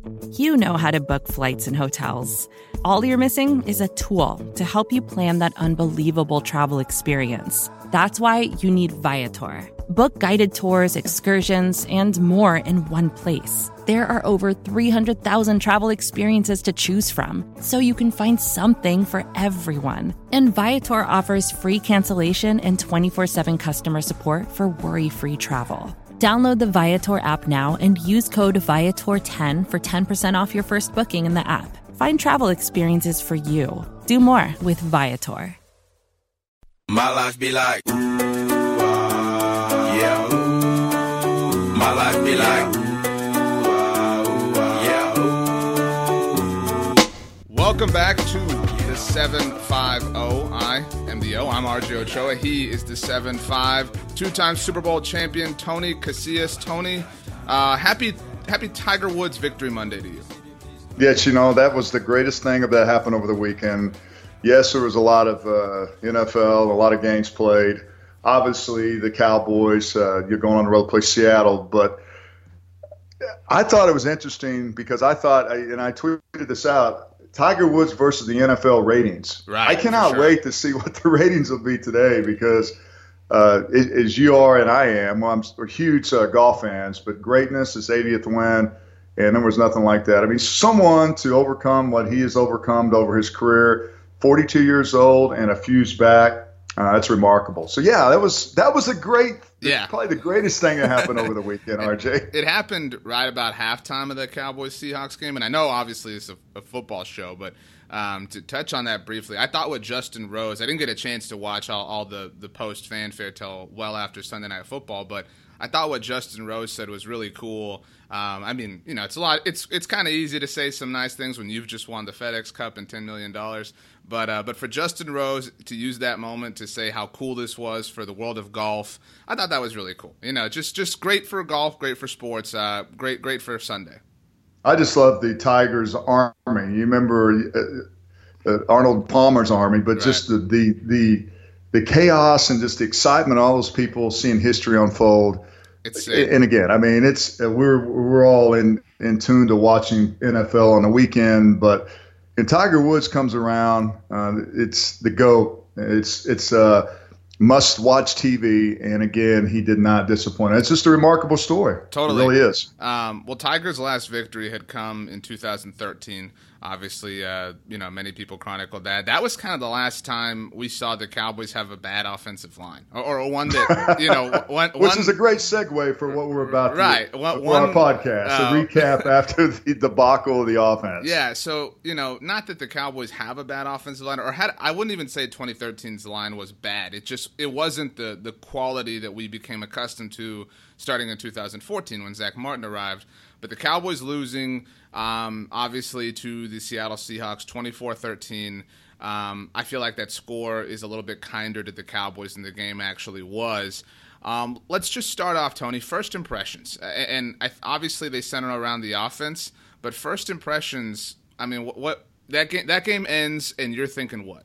You know how to book flights and hotels. All you're missing is a tool to help you plan that unbelievable travel experience. That's why you need Viator. Book guided tours, excursions, and more in one place. There are over 300,000 travel experiences to choose from, so you can find something for everyone. And Viator offers free cancellation and 24/7 customer support for worry-free travel. Download the Viator app now and use code Viator10 for 10% off your first booking in the app. Find travel experiences for you. Do more with Viator. My life be like, ooh, yeah, ooh. My life be like, ooh, yeah, ooh. Welcome back to the 750. I am the O. I'm RJ Ochoa. He is the 7-5. Two-time Super Bowl champion, Tony Casillas. Tony, happy Tiger Woods Victory Monday to you. Yes, that was the greatest thing that happened over the weekend. Yes, there was a lot of NFL, a lot of games played. Obviously, the Cowboys, you're going on the road to play Seattle. But I thought it was interesting because I thought, and I tweeted this out, Tiger Woods versus the NFL ratings. Right, I cannot wait to see what the ratings will be today because as you are and I am, we're huge golf fans, but greatness, his 80th win, and there was nothing like that. I mean, someone to overcome what he has overcome over his career, 42 years old and a fuse back. That's remarkable. So, yeah, that was a great probably the greatest thing that happened over the weekend, RJ. It happened right about halftime of the Cowboys-Seahawks game, and I know obviously it's a football show, but to touch on that briefly, I thought with Justin Rose, I didn't get a chance to watch all the post fanfare till well after Sunday Night Football, but I thought what Justin Rose said was really cool. I mean, it's a lot. It's kind of easy to say some nice things when you've just won the FedEx Cup and $10 million. But for Justin Rose to use that moment to say how cool this was for the world of golf, I thought that was really cool. Just great for golf, great for sports, great for Sunday. I just love the Tigers Army. You remember Arnold Palmer's Army, but just the chaos and just the excitement, all those people seeing history unfold. And again, I mean, we're all in tune to watching NFL on the weekend, but when Tiger Woods comes around, it's the GOAT. It's must-watch TV, and again, he did not disappoint. It's just a remarkable story. Totally. It really is. Well, Tiger's last victory had come in 2013. Obviously, many people chronicled that. That was kind of the last time we saw the Cowboys have a bad offensive line, or one that, which is a great segue for what we're about to do for our podcast, a recap after the debacle of the offense. Yeah, so, not that the Cowboys have a bad offensive line, I wouldn't even say 2013's line was bad. It wasn't the quality that we became accustomed to starting in 2014 when Zach Martin arrived. But the Cowboys losing, obviously, to the Seattle Seahawks 24-13. I feel like that score is a little bit kinder to the Cowboys than the game actually was. Let's just start off, Tony. First impressions. And obviously they center around the offense. But first impressions, I mean, what that game ends, and you're thinking what?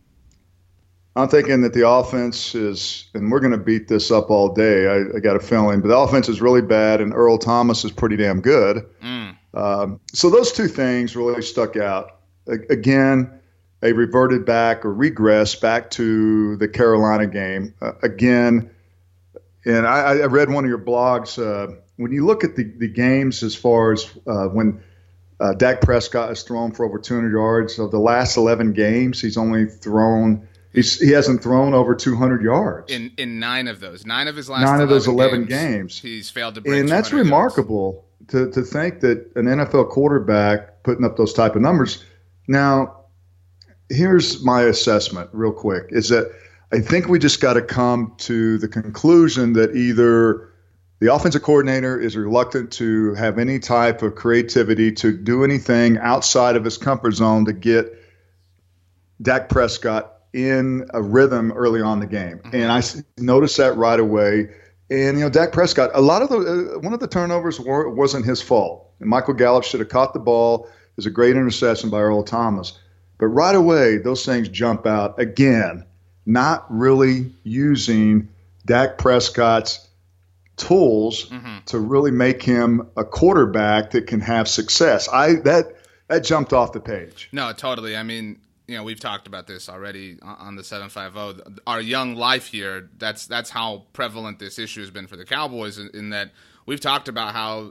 I'm thinking that the offense is, and we're going to beat this up all day, I got a feeling, but the offense is really bad, and Earl Thomas is pretty damn good. So those two things really stuck out. Again, they reverted back or regressed back to the Carolina game. Again, and I read one of your blogs, when you look at the games as far as when Dak Prescott has thrown for over 200 yards, of the last 11 games, he's only thrown – he hasn't thrown over 200 yards. In 9 of those. 9 of his last 11 games. He's failed to break 200 And that's remarkable to think that an NFL quarterback putting up those type of numbers. Now, here's my assessment real quick, is that I think we just got to come to the conclusion that either the offensive coordinator is reluctant to have any type of creativity to do anything outside of his comfort zone to get Dak Prescott in a rhythm early on in the game. And I noticed that right away. And, Dak Prescott, a lot of one of the turnovers wasn't his fault. And Michael Gallup should have caught the ball. It was a great interception by Earl Thomas. But right away, those things jump out. Again, not really using Dak Prescott's tools to really make him a quarterback that can have success. That jumped off the page. No, totally. I mean, we've talked about this already on the 750. Our young life here, that's how prevalent this issue has been for the Cowboys, in that we've talked about how,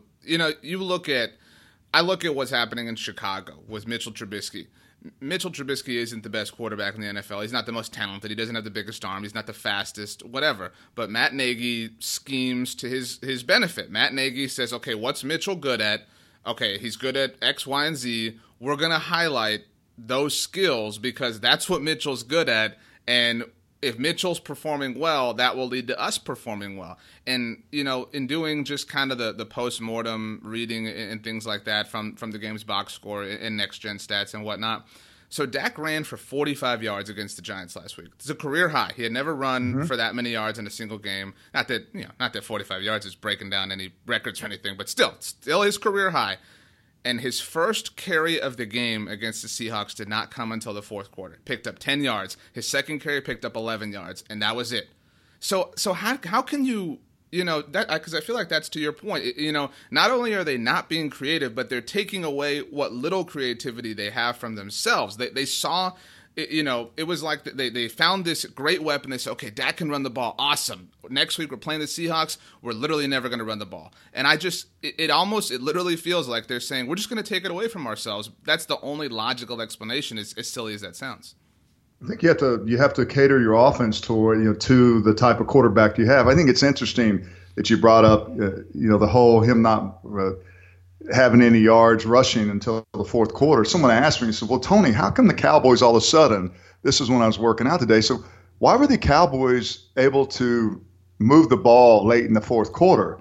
I look at what's happening in Chicago with Mitchell Trubisky. Mitchell Trubisky isn't the best quarterback in the NFL. He's not the most talented. He doesn't have the biggest arm. He's not the fastest, whatever. But Matt Nagy schemes to his benefit. Matt Nagy says, okay, what's Mitchell good at? Okay, he's good at X, Y, and Z. We're going to highlight those skills because that's what Mitchell's good at. And if Mitchell's performing well, that will lead to us performing well. And, in doing just kind of the post-mortem reading and things like that from the game's box score and next-gen stats and whatnot. So Dak ran for 45 yards against the Giants last week. It's a career high. He had never run for that many yards in a single game. Not that 45 yards is breaking down any records or anything, but still his career high. And his first carry of the game against the Seahawks did not come until the fourth quarter. Picked up 10 yards. His second carry picked up 11 yards, and that was it. So how can you, that, because I feel like that's to your point. Not only are they not being creative, but they're taking away what little creativity they have from themselves. They saw, it was like they found this great weapon. They said, okay, Dak can run the ball. Awesome. Next week we're playing the Seahawks. We're literally never going to run the ball. And it literally feels like they're saying, we're just going to take it away from ourselves. That's the only logical explanation, as silly as that sounds. I think you have to cater your offense to the type of quarterback you have. I think it's interesting that you brought up, the whole him not having any yards rushing until the fourth quarter. Someone asked me, he said, well, Tony, how come the Cowboys all of a sudden, this is when I was working out today, so why were the Cowboys able to move the ball late in the fourth quarter?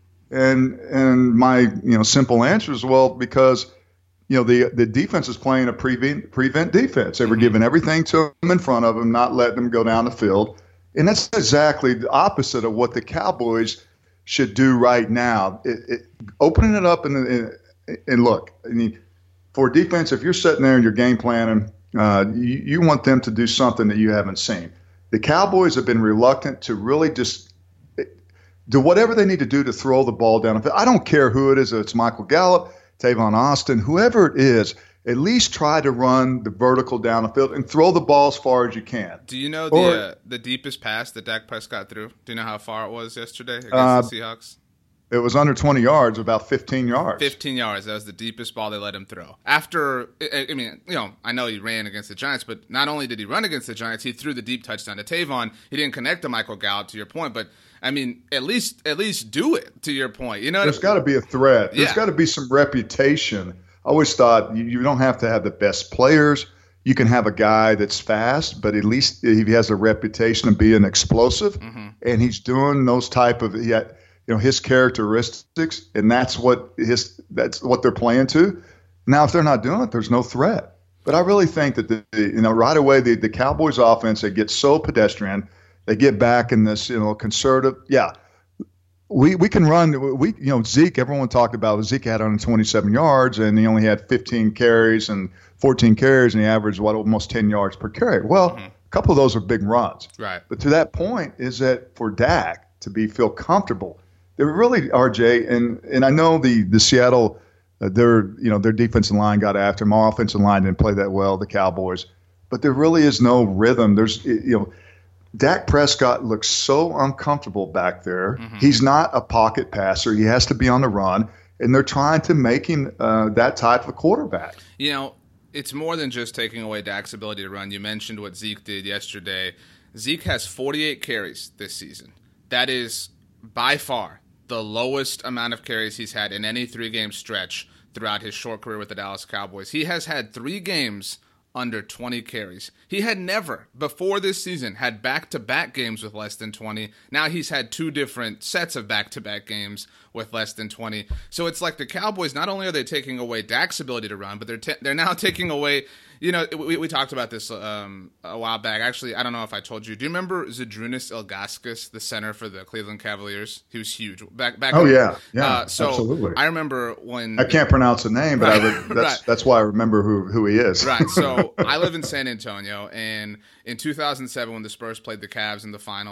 And my simple answer is, well, because the defense is playing a prevent defense. They were giving everything to them in front of them, not letting them go down the field. And that's exactly the opposite of what the Cowboys should do right now. Opening it up and look, I mean, for defense, if you're sitting there and you're game planning, you want them to do something that you haven't seen. The Cowboys have been reluctant to really just do whatever they need to do to throw the ball down. I don't care who it is, if it's Michael Gallup, Tavon Austin, whoever it is, at least try to run the vertical down the field and throw the ball as far as you can. Do you know the deepest pass that Dak Prescott threw? Do you know how far it was yesterday against the Seahawks? It was under 20 yards, about 15 yards. 15 yards. That was the deepest ball they let him throw. After, I know he ran against the Giants, but not only did he run against the Giants, he threw the deep touchdown to Tavon. He didn't connect to Michael Gallup, to your point, but at least do it, to your point. There's got to be a threat. There's got to be some reputation. I always thought you don't have to have the best players. You can have a guy that's fast, but at least he has a reputation of being explosive, and he's doing those type of his characteristics, and that's what they're playing to. Now, if they're not doing it, there's no threat. But I really think that right away the Cowboys offense, they get so pedestrian, they get back in this conservative. Yeah, we can run. Zeke. Everyone talked about Zeke had 127 yards, and he only had 15 carries and 14 carries, and he averaged almost 10 yards per carry. Well, a couple of those are big runs. Right. But to that point is that for Dak to feel comfortable. They really, RJ, and I know the Seattle, their defensive line got after him. Our offensive line didn't play that well, the Cowboys. But there really is no rhythm. Dak Prescott looks so uncomfortable back there. He's not a pocket passer. He has to be on the run, and they're trying to make him that type of quarterback. It's more than just taking away Dak's ability to run. You mentioned what Zeke did yesterday. Zeke has 48 carries this season. That is by far the lowest amount of carries he's had in any 3-game stretch throughout his short career with the Dallas Cowboys. He has had 3 games under 20 carries. He had never, before this season, had back-to-back games with less than 20. Now he's had 2 different sets of back-to-back games with less than 20. So it's like the Cowboys, not only are they taking away Dak's ability to run, but they're now taking away, we talked about this a while back. Actually, I don't know if I told you. Do you remember Zydrunas Ilgauskas, the center for the Cleveland Cavaliers? He was huge. Back. Yeah, so absolutely. I remember when I can't pronounce the name, but that's why I remember who he is. Right. So I live in San Antonio, and in 2007, when the Spurs played the Cavs in the finals,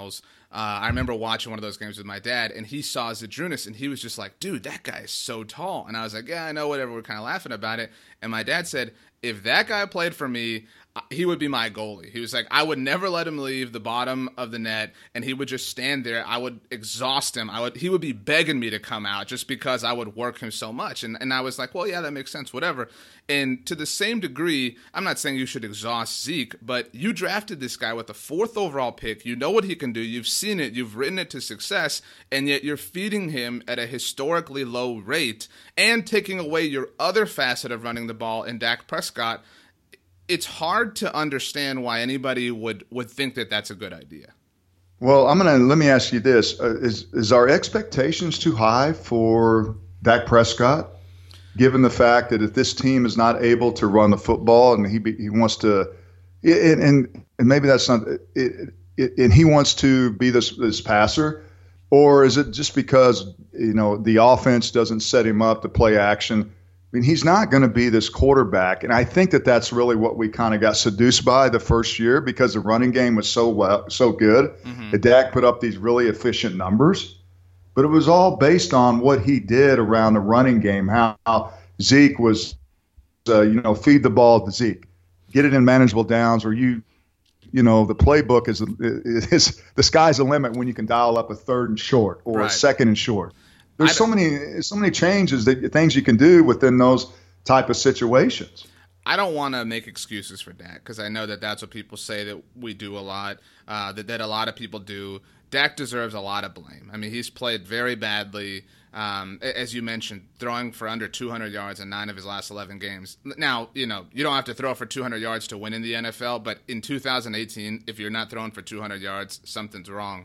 I remember watching one of those games with my dad, and he saw Zydrunas, and he was just like, dude, that guy is so tall. And I was like, yeah, I know, whatever. We're kind of laughing about it. And my dad said, if that guy played for me, he would be my goalie. He was like, I would never let him leave the bottom of the net, and he would just stand there. I would exhaust him. He would be begging me to come out just because I would work him so much. And I was like, well, yeah, that makes sense, whatever. And to the same degree, I'm not saying you should exhaust Zeke, but you drafted this guy with the 4th overall pick. You know what he can do. You've seen it. You've written it to success, and yet you're feeding him at a historically low rate and taking away your other facet of running the ball in Dak Prescott. It's hard to understand why anybody would think that that's a good idea. Well, let me ask you this: is our expectations too high for Dak Prescott, given the fact that if this team is not able to run the football and he wants to, and maybe that's not it, and he wants to be this passer, or is it just because the offense doesn't set him up to play action? I mean, he's not going to be this quarterback, and I think that that's really what we kind of got seduced by the first year because the running game was so good. Mm-hmm. That Dak put up these really efficient numbers, but it was all based on what he did around the running game. How Zeke was, feed the ball to Zeke, get it in manageable downs, or the playbook is the sky's the limit when you can dial up a 3rd and short or a 2nd and short. There's so many changes, things you can do within those type of situations. I don't want to make excuses for Dak because I know that that's what people say that we do a lot, that a lot of people do. Dak deserves a lot of blame. I mean, he's played very badly, as you mentioned, throwing for under 200 yards in 9 of his last 11 games. Now, you don't have to throw for 200 yards to win in the NFL, but in 2018, if you're not throwing for 200 yards, something's wrong.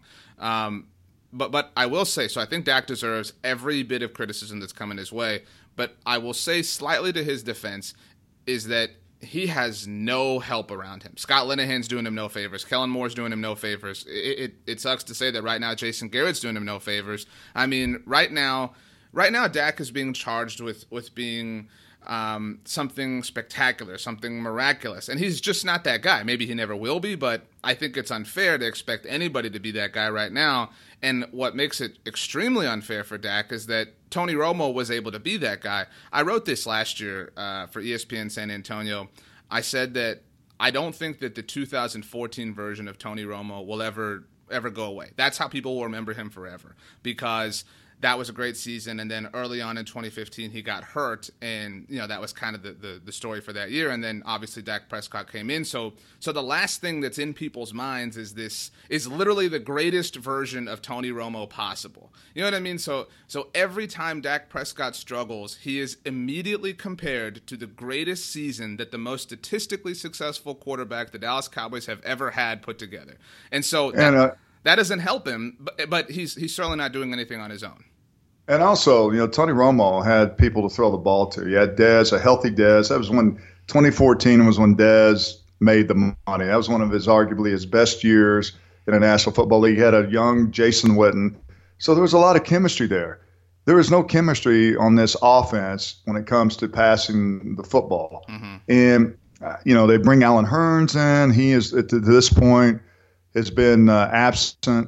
But I will say, so I think Dak deserves every bit of criticism that's coming his way. But I will say slightly to his defense is that he has no help around him. Scott Linehan's doing him no favors. Kellen Moore's doing him no favors. It sucks to say that right now Jason Garrett's doing him no favors. I mean, right now Dak is being charged with being something spectacular, something miraculous. And he's just not that guy. Maybe he never will be, but I think it's unfair to expect anybody to be that guy right now. And what makes it extremely unfair for Dak is that Tony Romo was able to be that guy. I wrote this last year for ESPN San Antonio. I said that I don't think that the 2014 version of Tony Romo will ever go away. That's how people will remember him forever, because that was a great season, and then early on in 2015 he got hurt, and that was kind of the story for that year. And then obviously Dak Prescott came in, so the last thing that's in people's minds is literally the greatest version of Tony Romo possible. You know what I mean? So every time Dak Prescott struggles, he is immediately compared to the greatest season that the most statistically successful quarterback the Dallas Cowboys have ever had put together. And so that doesn't help him, but he's certainly not doing anything on his own. And also, Tony Romo had people to throw the ball to. You had Dez, a healthy Dez. That was when 2014 was when Dez made the money. That was one of arguably his best years in the National Football League. He had a young Jason Witten. So there was a lot of chemistry there. There is no chemistry on this offense when it comes to passing the football. Mm-hmm. And, they bring Alan Hearns in. He is, to this point, has been absent.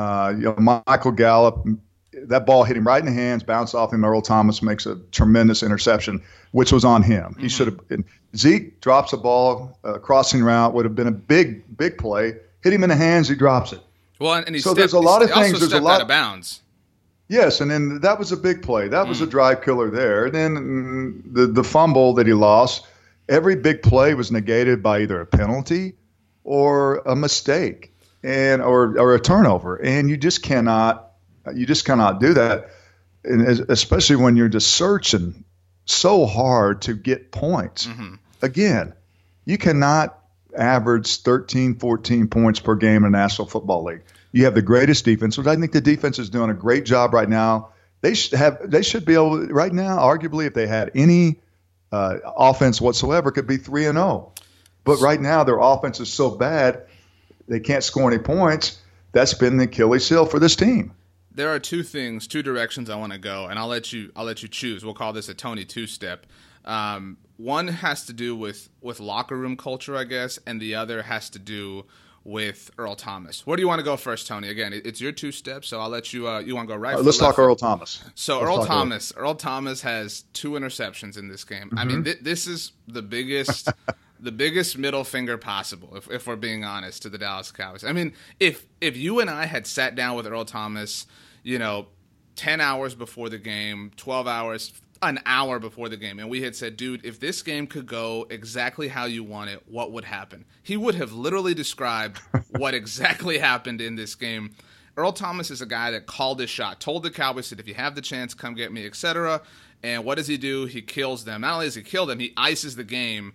Michael Gallup, that ball hit him right in the hands, bounced off him. Earl Thomas makes a tremendous interception, which was on him. Mm-hmm. He should have been. Zeke drops a ball, crossing route, would have been a big play. Hit him in the hands, he drops it. Well, and there's a lot of things. There's a lot out of bounds. Yes, and then that was a big play. That was a drive killer there. And then the fumble that he lost. Every big play was negated by either a penalty or a mistake or a turnover, and you just cannot do that, and especially when you're just searching so hard to get points. Mm-hmm. Again, you cannot average 13, 14 points per game in the National Football League. You have the greatest defense, which I think the defense is doing a great job right now. They should be able to, right now, arguably, if they had any offense whatsoever, could be 3-0. But right now, their offense is so bad, they can't score any points. That's been the Achilles heel for this team. There are two directions I want to go, and I'll let you choose. We'll call this a Tony two-step. One has to do with locker room culture, I guess, and the other has to do with Earl Thomas. Where do you want to go first, Tony? Again, it's your two steps, so I'll let you. You want to go right? Let's talk Earl Thomas. So Earl Thomas has 2 interceptions in this game. I mean, this is the biggest. The biggest middle finger possible, if we're being honest, to the Dallas Cowboys. I mean, if you and I had sat down with Earl Thomas, 10 hours before the game, 12 hours, an hour before the game, and we had said, dude, if this game could go exactly how you want it, what would happen? He would have literally described what exactly happened in this game. Earl Thomas is a guy that called his shot, told the Cowboys that if you have the chance, come get me, etc. And what does he do? He kills them. Not only does he kill them, he ices the game.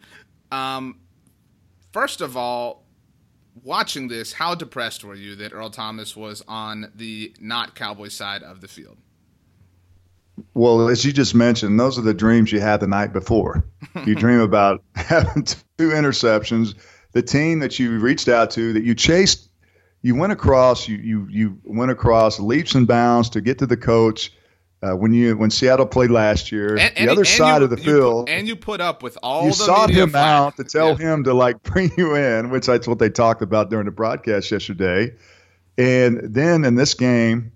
First of all, watching this, how depressed were you that Earl Thomas was on the not Cowboy side of the field? Well, as you just mentioned, those are the dreams you had the night before. You dream about having 2 interceptions, the team that you reached out to, that you chased, you went across, you went across leaps and bounds to get to the coach. When Seattle played last year, the other side of the field, and you put up with all you the sought media him out to tell him to bring you in, which that's what they talked about during the broadcast yesterday. And then in this game,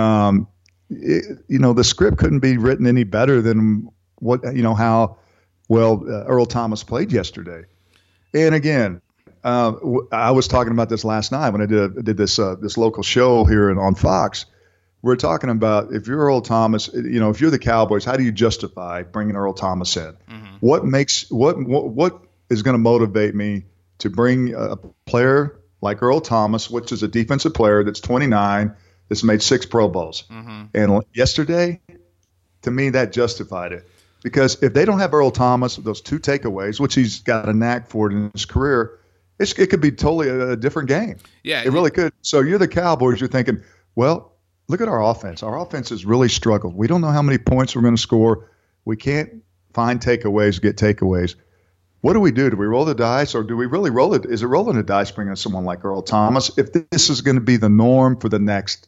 the script couldn't be written any better than how well Earl Thomas played yesterday. And again, I was talking about this last night when I did this local show here on Fox. We're talking about if you're Earl Thomas, if you're the Cowboys, how do you justify bringing Earl Thomas in? Mm-hmm. What is going to motivate me to bring a player like Earl Thomas, which is a defensive player that's 29, that's made 6 Pro Bowls. Mm-hmm. And yesterday, to me, that justified it. Because if they don't have Earl Thomas, those 2 takeaways, which he's got a knack for it in his career, it could be totally a different game. Yeah, it really could. So you're the Cowboys, you're thinking, well, look at our offense. Our offense has really struggled. We don't know how many points we're going to score. We can't find takeaways, get takeaways. What do we do? Do we roll the dice, or do we really roll it? Is it rolling the dice bringing someone like Earl Thomas? If this is going to be the norm for the next,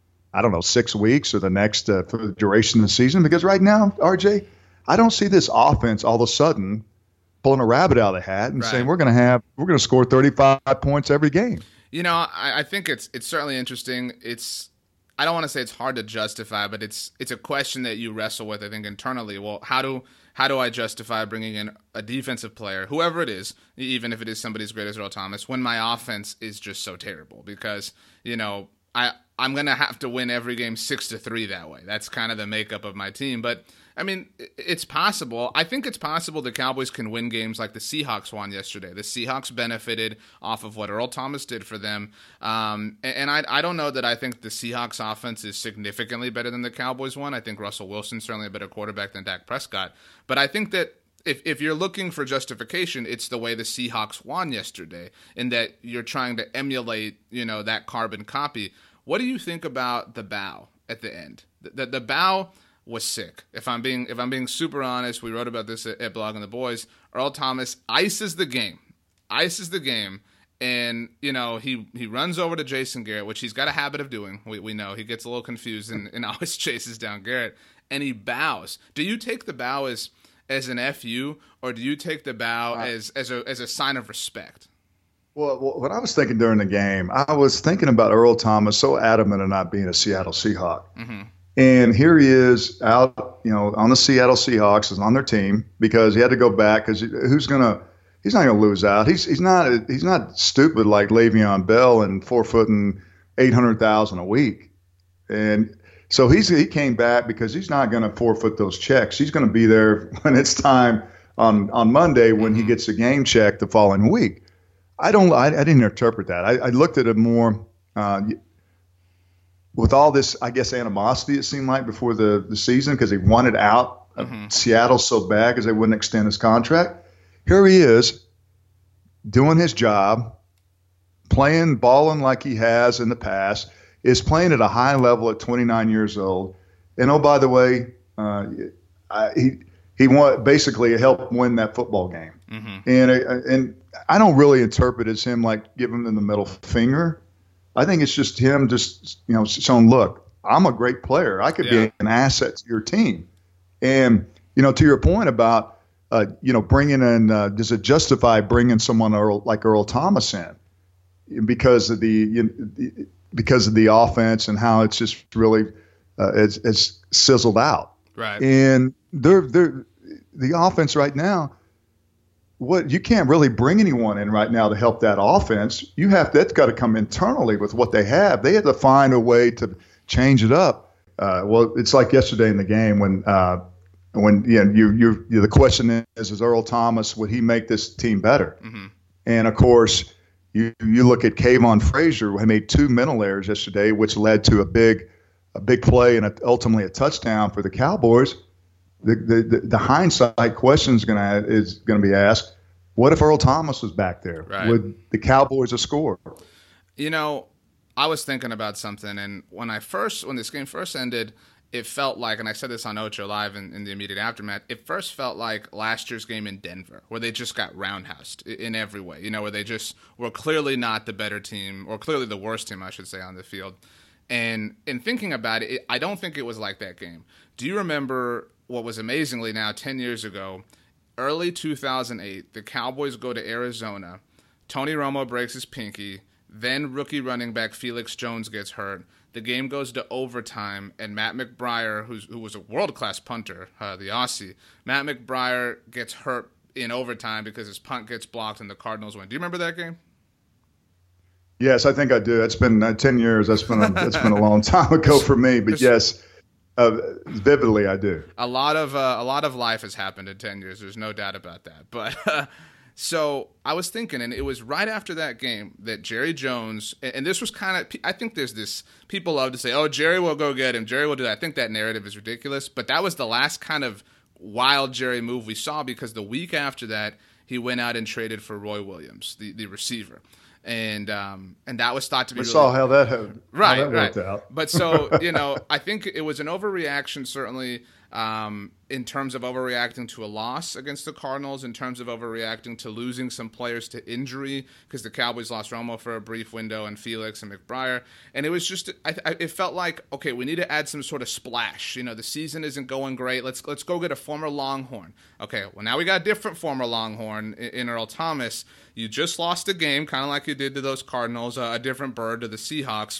6 weeks or the next for the duration of the season, because right now, RJ, I don't see this offense all of a sudden pulling a rabbit out of the hat and saying we're going to score 35 points every game. I think it's certainly interesting. I don't want to say it's hard to justify, but it's a question that you wrestle with, I think, internally. Well, how do I justify bringing in a defensive player, whoever it is, even if it is somebody as great as Earl Thomas, when my offense is just so terrible? Because, I'm going to have to win every game 6-3 that way. That's kind of the makeup of my team. But, I mean, it's possible. I think it's possible the Cowboys can win games like the Seahawks won yesterday. The Seahawks benefited off of what Earl Thomas did for them. And I don't know that I think the Seahawks offense is significantly better than the Cowboys one. I think Russell Wilson's certainly a better quarterback than Dak Prescott. But I think that if you're looking for justification, it's the way the Seahawks won yesterday, in that you're trying to emulate, that carbon copy. What do you think about the bow at the end? The bow was sick. If I'm being super honest, we wrote about this at Blogging the Boys. Earl Thomas ices the game, and he runs over to Jason Garrett, which he's got a habit of doing. We know he gets a little confused and always chases down Garrett, and he bows. Do you take the bow as an FU, or do you take the bow as a sign of respect? Well, what I was thinking during the game, I was thinking about Earl Thomas, so adamant of not being a Seattle Seahawk. Mm-hmm. And here he is out, on the Seattle Seahawks, is on their team, because he had to go back, because he's not going to lose out. He's not stupid like Le'Veon Bell and 4 foot and $800,000 a week. And so he came back because he's not going to forfeit those checks. He's going to be there when it's time on Monday when he gets a game check the following week. I didn't interpret that. I looked at it more with all this, I guess, animosity it seemed like before the season, because he wanted out of Seattle so bad because they wouldn't extend his contract. Here he is doing his job, balling like he has in the past, is playing at a high level at 29 years old. And, oh, by the way, he basically helped win that football game. Mm-hmm. And I don't really interpret it as him like giving them the middle finger. I think it's just him showing, look, I'm a great player. I could be an asset to your team. And, to your point about, bringing in, does it justify bringing someone like Earl Thomas in? because of the offense and how it's just really it's sizzled out. Right. And the offense right now, you can't really bring anyone in right now to help that offense. That's got to come internally with what they have. They had to find a way to change it up. Well, it's like yesterday in the game when the question is Earl Thomas, would he make this team better? Mm-hmm. And of course, you look at Kayvon Frazier, who made 2 mental errors yesterday, which led to a big play and ultimately a touchdown for the Cowboys. The hindsight question is going to be asked: what if Earl Thomas was back there? Right. Would the Cowboys have scored? I was thinking about something, and when this game first ended, it felt like, and I said this on Ocho Live in the immediate aftermath, it first felt like last year's game in Denver, where they just got roundhoused in every way, where they just were clearly not the better team, or clearly the worst team, I should say, on the field. And in thinking about it, I don't think it was like that game. Do you remember what was amazingly now 10 years ago, early 2008, the Cowboys go to Arizona, Tony Romo breaks his pinky, then rookie running back Felix Jones gets hurt. The game goes to overtime, and Matt McBriar, who was a world-class punter, the Aussie, Matt McBriar gets hurt in overtime because his punt gets blocked and the Cardinals win. Do you remember that game? Yes, I think I do. It's been 10 years. That's been a long time ago for me. But yes, vividly I do. A lot of life has happened in 10 years. There's no doubt about that. But so I was thinking, and it was right after that game that Jerry Jones, and this was kind of, I think there's this, people love to say, oh, Jerry will go get him, Jerry will do that. I think that narrative is ridiculous, but that was the last kind of wild Jerry move we saw, because the week after that, he went out and traded for Roy Williams, the receiver. And that was thought to be. We saw how that worked out. But so I think it was an overreaction, certainly, in terms of overreacting to a loss against the Cardinals, in terms of overreacting to losing some players to injury, because the Cowboys lost Romo for a brief window and Felix and McBriar, and it was just it felt like, okay, we need to add some sort of splash. The season isn't going great. Let's go get a former Longhorn. Okay, well now we got a different former Longhorn in Earl Thomas. You just lost a game, kind of like you did to those Cardinals, a different bird to the Seahawks,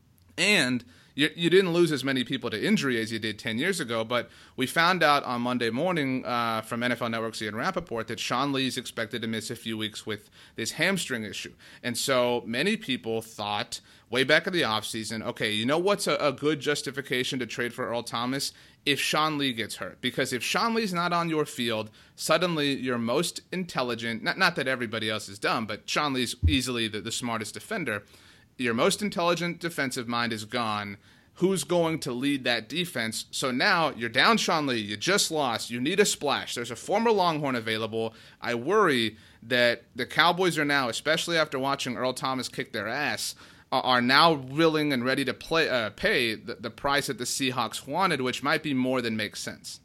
and you didn't lose as many people to injury as you did 10 years ago, but we found out on Monday morning from NFL Network's Ian Rappaport that Sean Lee's expected to miss a few weeks with this hamstring issue. And so many people thought way back in the offseason, okay, what's a good justification to trade for Earl Thomas? If Sean Lee gets hurt. Because if Sean Lee's not on your field, suddenly your most intelligent, not that everybody else is dumb, but Sean Lee's easily the smartest defender, your most intelligent defensive mind is gone. Who's going to lead that defense? So now you're down Sean Lee. You just lost. You need a splash. There's a former Longhorn available. I worry that the Cowboys are now, especially after watching Earl Thomas kick their ass, are now willing and ready to pay the price that the Seahawks wanted, which might be more than makes sense.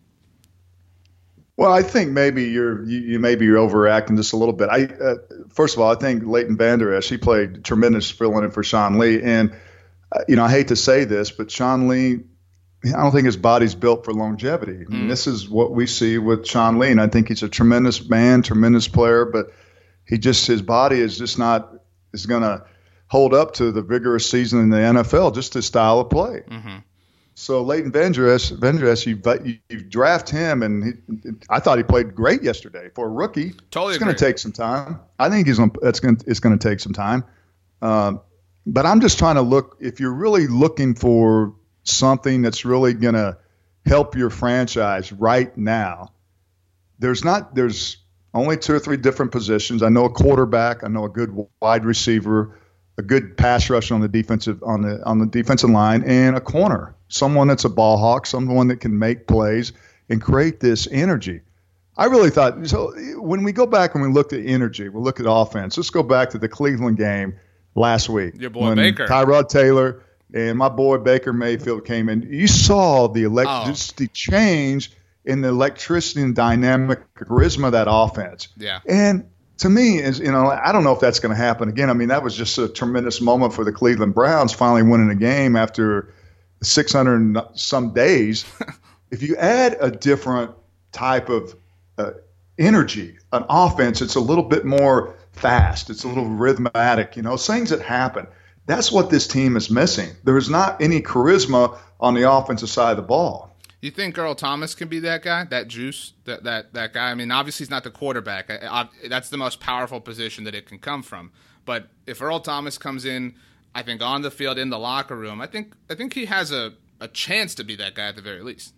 Well, I think maybe you're overreacting just a little bit. First of all, I think Leighton Vander Esch, he played tremendous filling in for Sean Lee, and I hate to say this, but Sean Lee, I don't think his body's built for longevity. I mean, this is what we see with Sean Lee, and I think he's a tremendous man, tremendous player, but his body is just not is going to hold up to the vigorous season in the NFL, just his style of play. Mm-hmm. So Leighton Vander Esch, you draft him, and I thought he played great yesterday for a rookie. Totally, it's going to take some time. I think it's going to take some time. But I'm just trying to look. If you're really looking for something that's really going to help your franchise right now, there's only 2 or 3 different positions. I know a quarterback. I know a good wide receiver, a good pass rusher on the defensive line, and a corner. Someone that's a ball hawk, someone that can make plays and create this energy. I really thought, so when we go back and we look at energy, we'll look at offense. Let's go back to the Cleveland game last week. Your boy Baker. Tyrod Taylor and my boy Baker Mayfield came in. You saw the change in the electricity and dynamic charisma of that offense. Yeah. And to me, I don't know if that's going to happen again. I mean, that was just a tremendous moment for the Cleveland Browns finally winning a game after 600 and some days. If you add a different type of energy, an offense. It's a little bit more fast. It's a little rhythmatic, things that happen. That's what this team is missing. There's not any charisma on the offensive side of the ball. You think Earl Thomas can be that guy, that juice, that guy? I mean, obviously he's not the quarterback. That's the most powerful position that it can come from. But if Earl Thomas comes in, I think on the field, in the locker room, I think he has a chance to be that guy at the very least.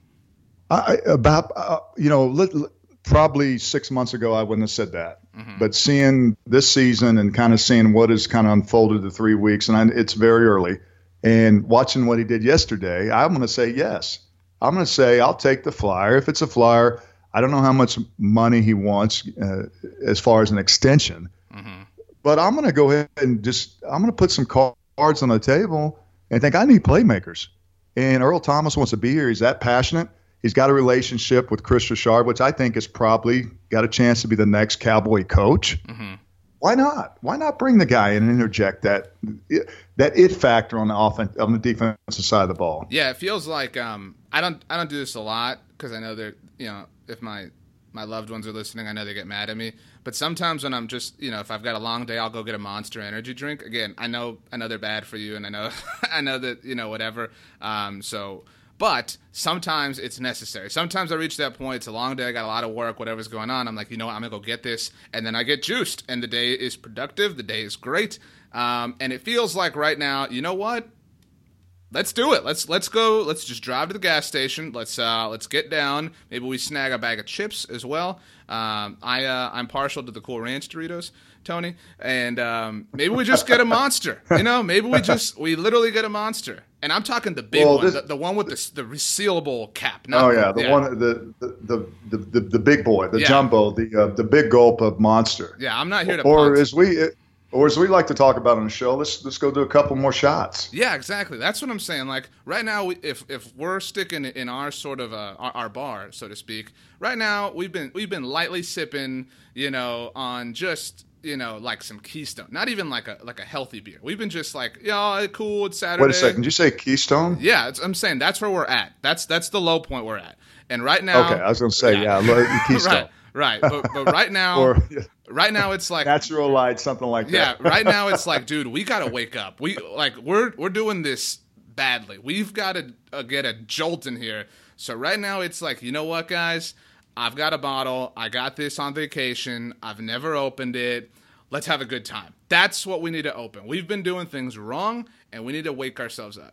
Probably 6 months ago, I wouldn't have said that. Mm-hmm. But seeing this season and kind of seeing what has kind of unfolded the 3 weeks, and it's very early, and watching what he did yesterday, I'm going to say yes. I'm going to say I'll take the flyer. If it's a flyer, I don't know how much money he wants as far as an extension. Mm-hmm. But I'm going to go ahead and I'm going to put some cards on the table and think I need playmakers. And Earl Thomas wants to be here. He's that passionate. He's got a relationship with Chris Richard, which I think has probably got a chance to be the next Cowboy coach. Mm-hmm. Why not? Why not bring the guy in and interject that it factor on the defensive side of the ball? Yeah, it feels like I don't do this a lot because I know they're if my loved ones are listening, I know they get mad at me. But sometimes when I'm just if I've got a long day, I'll go get a Monster energy drink. Again, I know they're bad for you, and I know I know that whatever. But sometimes it's necessary. Sometimes I reach that point. It's a long day. I got a lot of work, whatever's going on. I'm like, I'm going to go get this. And then I get juiced. And the day is productive. The day is great. And it feels like right now, you know what? Let's do it. Let's go. Let's just drive to the gas station. Let's get down. Maybe we snag a bag of chips as well. I'm partial to the Cool Ranch Doritos, Tony. And maybe we just get a Monster. Maybe we literally get a Monster. And I'm talking the big one, the one with the resealable cap. One, the big boy, the jumbo, the big gulp of Monster. Yeah, I'm not here to. Or as we like to talk about on the show, let's go do a couple more shots. Yeah, exactly. That's what I'm saying. Like right now, if we're sticking in our sort of our bar, so to speak, right now we've been lightly sipping, on just. Like some Keystone, not even like a healthy beer. We've been just like, cool. It's Saturday. Wait a second. Did you say Keystone? Yeah, I'm saying that's where we're at. That's the low point we're at. And right now, okay, I was going to say, Keystone. right. But right now, right now it's like Natural Light, something like that. Yeah, right now it's like, dude, we gotta wake up. We're doing this badly. We've got to get a jolt in here. So right now it's like, you know what, guys. I've got a bottle. I got this on vacation. I've never opened it. Let's have a good time. That's what we need to open. We've been doing things wrong, and we need to wake ourselves up.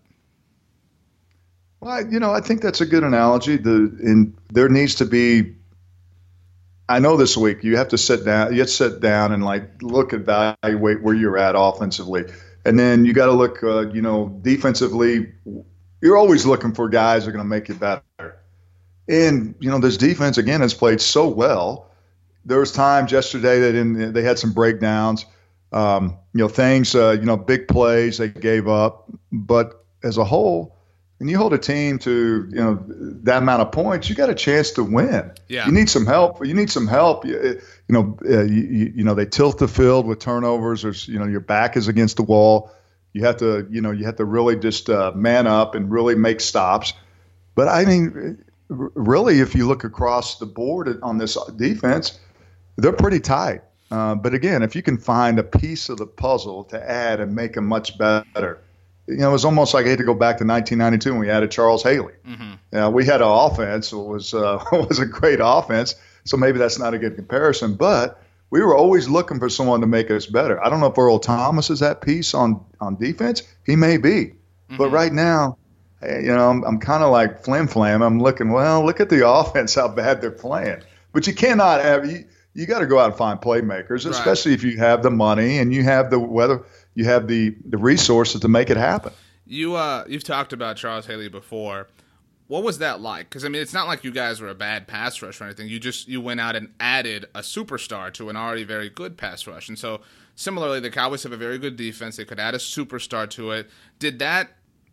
Well, I think that's a good analogy. There needs to be. I know this week you have to sit down. You have to sit down and evaluate where you're at offensively, and then you got to look. Defensively, you're always looking for guys that are going to make you better. And, this defense, again, has played so well. There was times yesterday that they had some breakdowns, things, big plays they gave up. But as a whole, when you hold a team to, that amount of points, you got a chance to win. Yeah. You need some help. They tilt the field with turnovers. There's, your back is against the wall. You have to really just man up and really make stops. But I mean, really, if you look across the board on this defense, they're pretty tight. But again, if you can find a piece of the puzzle to add and make them much better, it was almost like I had to go back to 1992 when we added Charles Haley. Mm-hmm. We had an offense. It was a great offense, so maybe that's not a good comparison. But we were always looking for someone to make us better. I don't know if Earl Thomas is that piece on defense. He may be. Mm-hmm. But right now, I'm kind of like flim-flam. I'm looking, look at the offense, how bad they're playing. But you cannot have you got to go out and find playmakers, especially if you have the money and you have the resources to make it happen. You've talked about Charles Haley before. What was that like? Because, I mean, it's not like you guys were a bad pass rush or anything. You went out and added a superstar to an already very good pass rush. And so, similarly, the Cowboys have a very good defense. They could add a superstar to it. Did that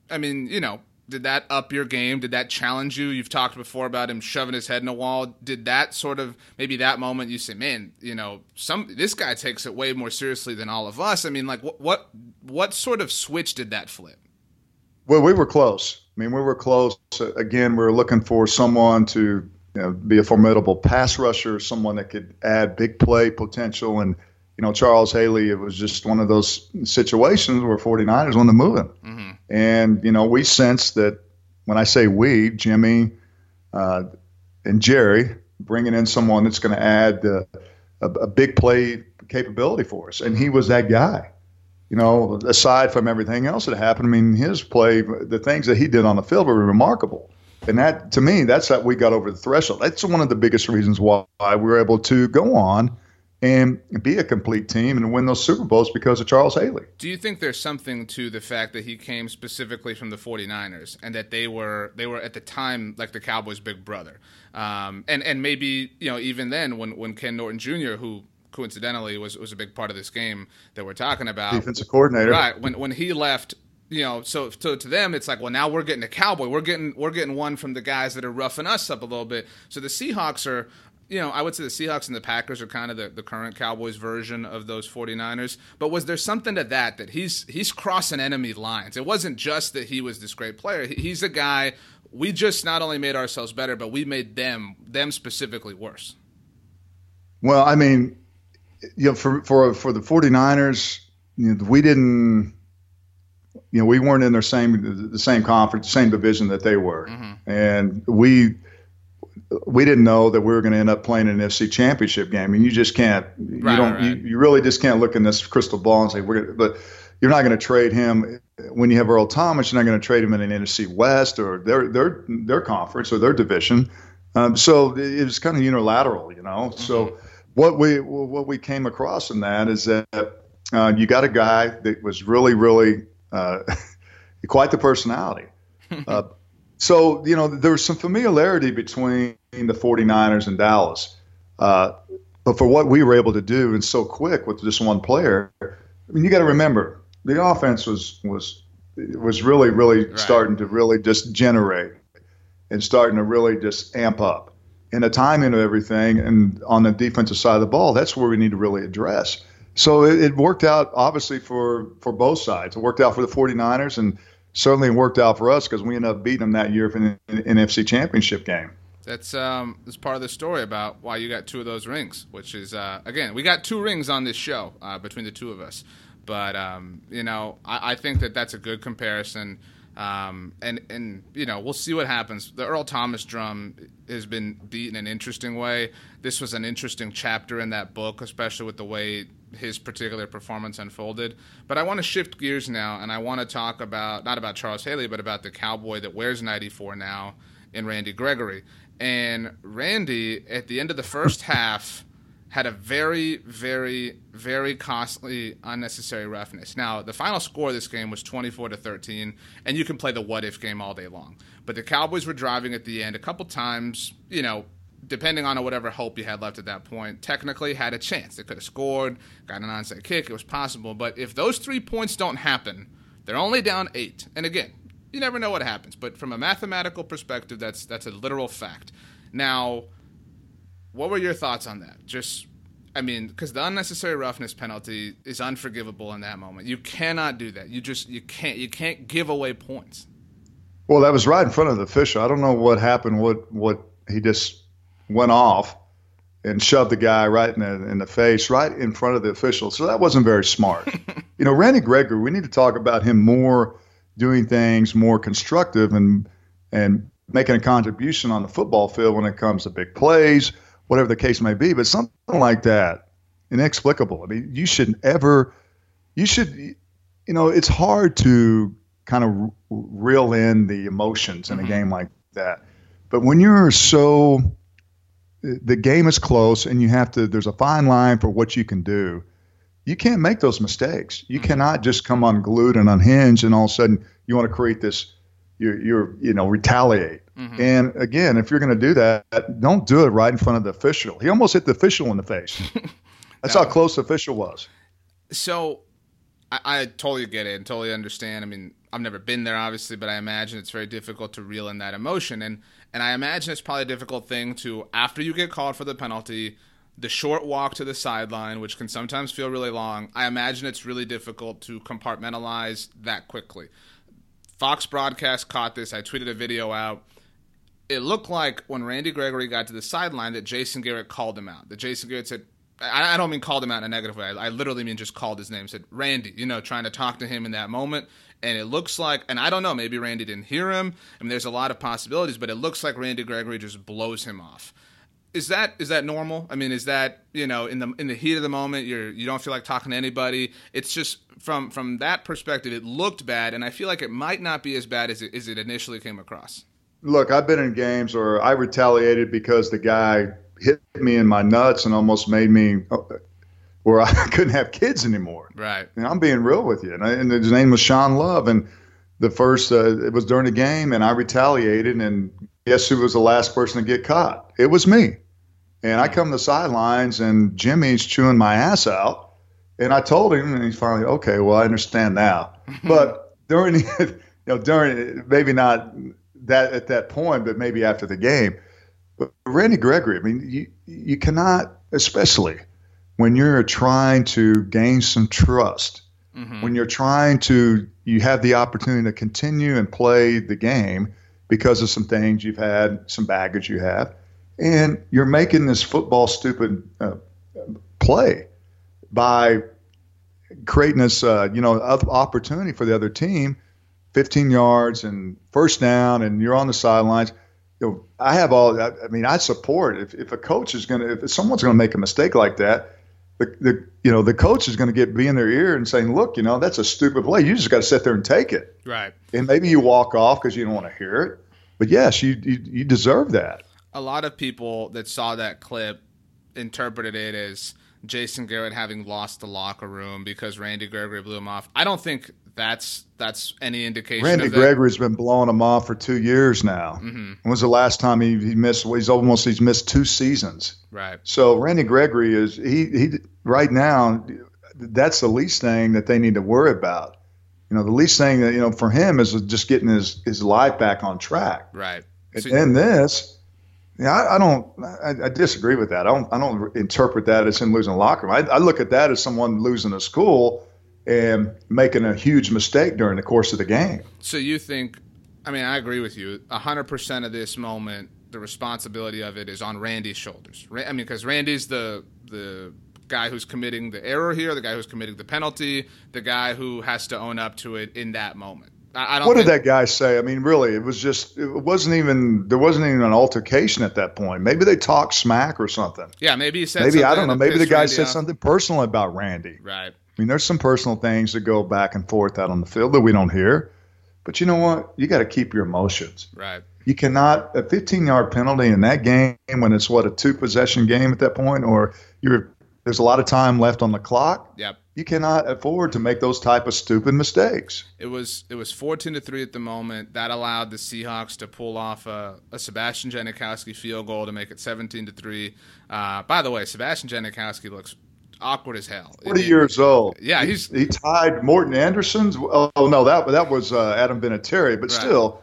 up your game? Did that challenge you? You've talked before about him shoving his head in a wall. Did that sort of, maybe that moment you say, man, this guy takes it way more seriously than all of us. I mean, like, what sort of switch did that flip? Well, we were close. I mean, we were close. Again, we were looking for someone to be a formidable pass rusher, someone that could add big play potential. And, Charles Haley, it was just one of those situations where 49ers wanted to move him. Mm-hmm. And, we sensed that when I say we, Jimmy and Jerry, bringing in someone that's going to add a big play capability for us. And he was that guy. Aside from everything else that happened, his play, the things that he did on the field were remarkable. And that, to me, that's how we got over the threshold. That's one of the biggest reasons why we were able to go on and be a complete team and win those Super Bowls because of Charles Haley. Do you think there's something to the fact that he came specifically from the 49ers and that they were at the time like the Cowboys' big brother? And maybe, even then when Ken Norton Jr., who coincidentally was a big part of this game that we're talking about. Defensive coordinator. Right. When he left, so to them, it's like, well, now we're getting a Cowboy. We're getting one from the guys that are roughing us up a little bit. So the Seahawks are, I would say the Seahawks and the Packers are kind of the current Cowboys version of those 49ers. But was there something to that he's crossing enemy lines? It wasn't just that he was this great player. He's a guy, we just not only made ourselves better, but we made them specifically worse. Well, for the 49ers, we didn't, we weren't in the same conference, the same division that they were. Mm-hmm. And we didn't know that we were going to end up playing an NFC championship game. You just can't, you really just can't look in this crystal ball and say, but you're not going to trade him when you have Earl Thomas. You're not going to trade him in an NFC West or their conference or their division. So it was kind of unilateral, Mm-hmm. So what we came across in that is that you got a guy that was really, really quite the personality. So, there was some familiarity between the 49ers and Dallas. But for what we were able to do and so quick with just one player, you got to remember the offense was really, really right. Starting to really just generate and starting to really just amp up. And the timing of everything and on the defensive side of the ball, that's where we need to really address. So it worked out, obviously, for both sides. It worked out for the 49ers, and certainly it worked out for us because we ended up beating them that year in the NFC Championship game. That's part of the story about why you got two of those rings, which is, again, we got 2 rings on this show between the two of us. But, I think that's a good comparison. And we'll see what happens. The Earl Thomas drum has been beat in an interesting way. This was an interesting chapter in that book, especially with the way his particular performance unfolded. But I want to shift gears now, and I want to talk about, not about Charles Haley, but about the Cowboy that wears 94 now in Randy Gregory. And Randy, at the end of the first half, had a very, very, very costly, unnecessary roughness. Now, the final score of this game was 24-13, and you can play the what-if game all day long. But the Cowboys were driving at the end a couple times, depending on whatever hope you had left at that point, technically had a chance. They could have scored, got an onside kick. It was possible. But if those 3 points don't happen, they're only down 8. And again, you never know what happens. But from a mathematical perspective, that's a literal fact. Now, what were your thoughts on that? Because the unnecessary roughness penalty is unforgivable in that moment. You cannot do that. You can't give away points. Well, that was right in front of the official. I don't know what happened. What he just went off and shoved the guy right in the face, right in front of the official. So that wasn't very smart. Randy Gregory, we need to talk about him more, doing things more constructive and making a contribution on the football field when it comes to big plays, whatever the case may be. But something like that, inexplicable. It's hard to kind of reel in the emotions in a game like that. But when the game is close and there's a fine line for what you can do. You can't make those mistakes. You cannot just come unglued and unhinged and all of a sudden you want to create this, retaliate. Mm-hmm. And again, if you're going to do that, don't do it right in front of the official. He almost hit the official in the face. That's how close the official was. So I totally get it and totally understand. I've never been there, obviously, but I imagine it's very difficult to reel in that emotion. And I imagine it's probably a difficult thing to, after you get called for the penalty, the short walk to the sideline, which can sometimes feel really long, I imagine it's really difficult to compartmentalize that quickly. Fox broadcast caught this. I tweeted a video out. it looked like when Randy Gregory got to the sideline that Jason Garrett called him out. That Jason Garrett said, I don't mean called him out in a negative way. I literally mean just called his name, said, Randy, trying to talk to him in that moment. And it looks like, and I don't know, maybe Randy didn't hear him. I mean, there's a lot of possibilities, but it looks like Randy Gregory just blows him off. Is that normal? I mean, is that, in the heat of the moment, you don't feel like talking to anybody? It's just from that perspective, it looked bad, and I feel like it might not be as bad as it initially came across. Look, I've been in games where I retaliated because the guy hit me in my nuts and almost made me where I couldn't have kids anymore. Right. And I'm being real with you. And his name was Sean Love. And the first, it was during the game, and I retaliated. And guess who was the last person to get caught? It was me. And I come to the sidelines, and Jimmy's chewing my ass out. And I told him, and he's finally, okay, well, I understand now. But during maybe not that at that point, but maybe after the game. But Randy Gregory, I mean, you cannot, especially when you're trying to gain some trust, when you're you have the opportunity to continue and play the game because of some things you've had, some baggage you have, and you're making this football stupid play by creating this, opportunity for the other team, 15 yards and first down, and you're on the sidelines. I support if a coach is if someone's going to make a mistake like that, the coach is going to be in their ear and saying, look, that's a stupid play. You just got to sit there and take it. Right. And maybe you walk off because you don't want to hear it. But yes, you deserve that. A lot of people that saw that clip interpreted it as Jason Garrett having lost the locker room because Randy Gregory blew him off. I don't think that's any indication. Randy of that. Gregory's been blowing him off for 2 years now. When was the last time he missed? He's missed 2 seasons. Right. So Randy Gregory is he right now. That's the least thing that they need to worry about. The least thing that for him is just getting his life back on track. Right. And this. Yeah, I disagree with that. I don't interpret that as him losing a locker room. I look at that as someone losing a school and making a huge mistake during the course of the game. So you think, I agree with you. 100% of this moment, the responsibility of it is on Randy's shoulders. Because Randy's the guy who's committing the error here, the guy who's committing the penalty, the guy who has to own up to it in that moment. What did that guy say? Really, there wasn't even an altercation at that point. Maybe they talked smack or something. Yeah, maybe he said something. I don't know. Maybe the guy Randy said off. something personal about Randy. Right. There's some personal things that go back and forth out on the field that we don't hear. But you know what? You got to keep your emotions. Right. You cannot, a 15-yard penalty in that game when it's, a 2-possession game at that point, or there's a lot of time left on the clock. Yep. You cannot afford to make those type of stupid mistakes. It was 14-3 at the moment. That allowed the Seahawks to pull off a Sebastian Janikowski field goal to make it 17-3. By the way, Sebastian Janikowski looks awkward as hell. 40 years old. Yeah, he tied Morton Anderson's. Oh no, that was Adam Vinatieri, but right. Still.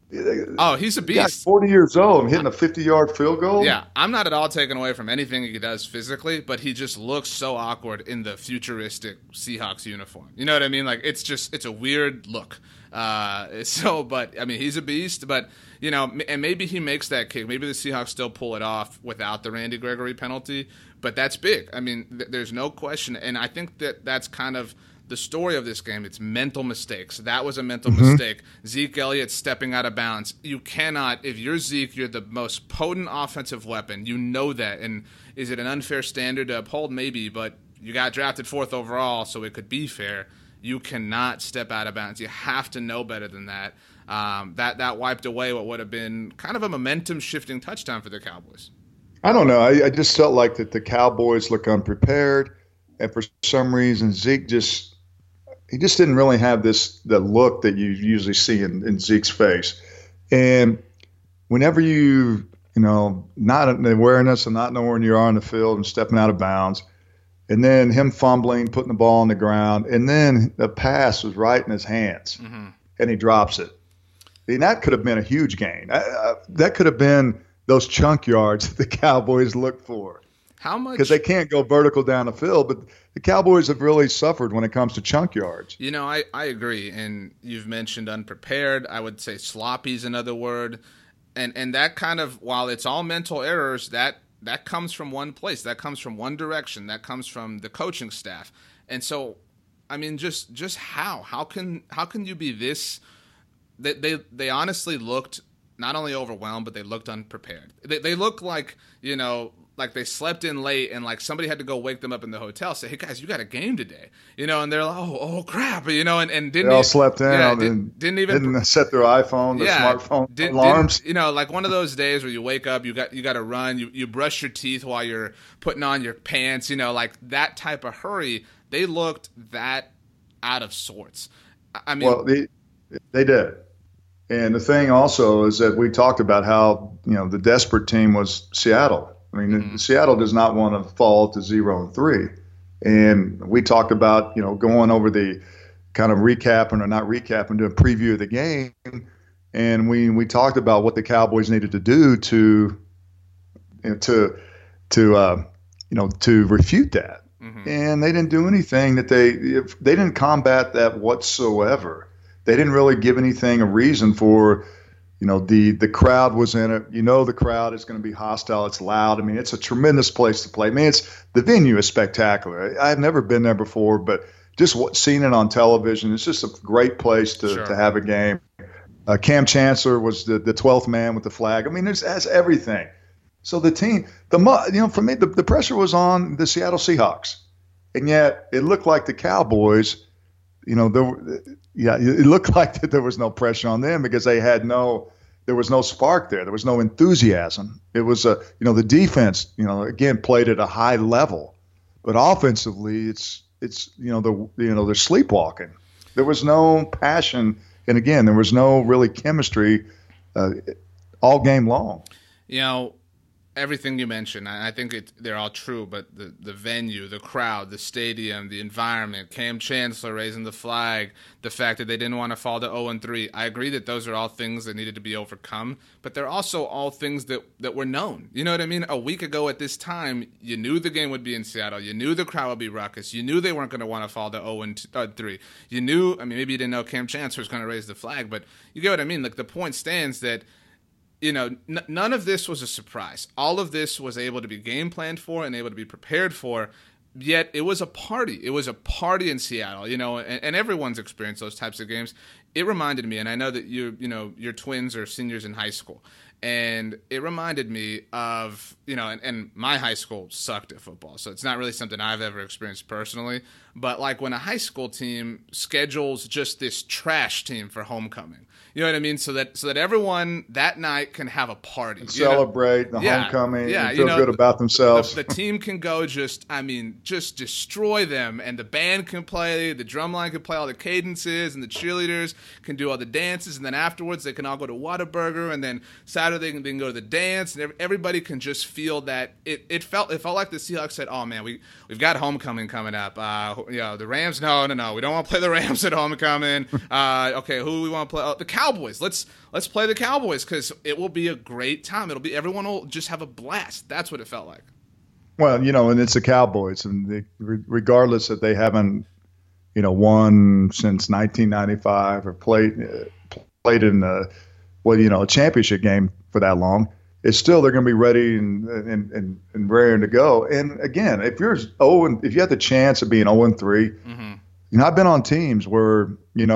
Oh, he's a beast. 40 years old and hitting a 50-yard field goal. Yeah, I'm not at all taken away from anything he does physically, but he just looks so awkward in the futuristic Seahawks uniform. You know what I mean? It's a weird look. He's a beast, but and maybe he makes that kick. Maybe the Seahawks still pull it off without the Randy Gregory penalty, but that's big. There's no question, and I think that's kind of the story of this game. It's mental mistakes. That was a mental mistake. Zeke Elliott stepping out of bounds. You cannot, if you're Zeke, you're the most potent offensive weapon. You know that. And is it an unfair standard to uphold? Maybe, but you got drafted 4th overall, so it could be fair. You cannot step out of bounds. You have to know better than that. That wiped away what would have been kind of a momentum-shifting touchdown for the Cowboys. I don't know. I just felt like that the Cowboys look unprepared, and for some reason Zeke just didn't really have the look that you usually see in Zeke's face. And whenever not an awareness and not knowing where you are on the field and stepping out of bounds, and then him fumbling, putting the ball on the ground, and then the pass was right in his hands, and he drops it. That could have been a huge gain. That could have been those chunk yards that the Cowboys look for. How much? Because they can't go vertical down the field, but the Cowboys have really suffered when it comes to chunk yards. I agree, and you've mentioned unprepared. I would say sloppy is another word. And that kind of, while it's all mental errors, that comes from one place. That comes from one direction. That comes from the coaching staff. And so, I mean, just how can you be this? They honestly looked not only overwhelmed, but they looked unprepared. They looked like, like they slept in late and like somebody had to go wake them up in the hotel, say, hey guys, you got a game today, and they're like, oh crap, and didn't they all slept in, didn't set their iPhone, smartphone alarms. Like one of those days where you wake up, you got to run, you brush your teeth while you're putting on your pants, like that type of hurry. They looked that out of sorts. I mean, well, they did. And the thing also is that we talked about how, the desperate team was Seattle. I mean, Seattle does not want to fall to 0-3. And we talked about, going over the kind of recapping or not recapping, doing a preview of the game. And we talked about what the Cowboys needed to do to refute that. Mm-hmm. And they didn't do anything they didn't combat that whatsoever. They didn't really give anything a reason for, the crowd was in it. The crowd is going to be hostile. It's loud. I mean, it's a tremendous place to play. I mean, the venue is spectacular. I've never been there before, but just seeing it on television, it's just a great place to have a game. Cam Chancellor was the 12th man with the flag. I mean, that's everything. So the team, for me, the pressure was on the Seattle Seahawks, and yet it looked like the Cowboys, it looked like that there was no pressure on them because there was no spark there. There was no enthusiasm. It was the defense, again played at a high level, but offensively, they're sleepwalking. There was no passion, and again, there was no really chemistry all game long. Everything you mentioned, I think they're all true, but the venue, the crowd, the stadium, the environment, Cam Chancellor raising the flag, the fact that they didn't want to fall to 0-3, I agree that those are all things that needed to be overcome, but they're also all things that were known. You know what I mean? A week ago at this time, you knew the game would be in Seattle. You knew the crowd would be raucous. You knew they weren't going to want to fall to 0-3. You knew, maybe you didn't know Cam Chancellor was going to raise the flag, but you get what I mean? Like, the point stands that none of this was a surprise. All of this was able to be game planned for and able to be prepared for, yet it was a party. It was a party in Seattle, and everyone's experienced those types of games. It reminded me, and I know that your twins are seniors in high school, and it reminded me of, and my high school sucked at football, so it's not really something I've ever experienced personally, but like when a high school team schedules just this trash team for homecoming. You know what I mean? So that everyone that night can have a party. And celebrate the homecoming and feel good about themselves. The team can go just destroy them. And the band can play, the drumline can play all the cadences, and the cheerleaders can do all the dances. And then afterwards, they can all go to Whataburger. And then Saturday, they can go to the dance. And everybody can just feel that. It felt like the Seahawks said, oh, man, we've got homecoming coming up. The Rams, no. We don't want to play the Rams at homecoming. Okay, who do we want to play? Oh, the Cowboys. Let's play the Cowboys because it will be a great time. Everyone will just have a blast. That's what it felt like. Well, and it's the Cowboys, and regardless that they haven't, won since 1995 or played in a championship game for that long, it's still they're going to be ready and raring to go. And again, if you have the chance of being 0-3, I've been on teams where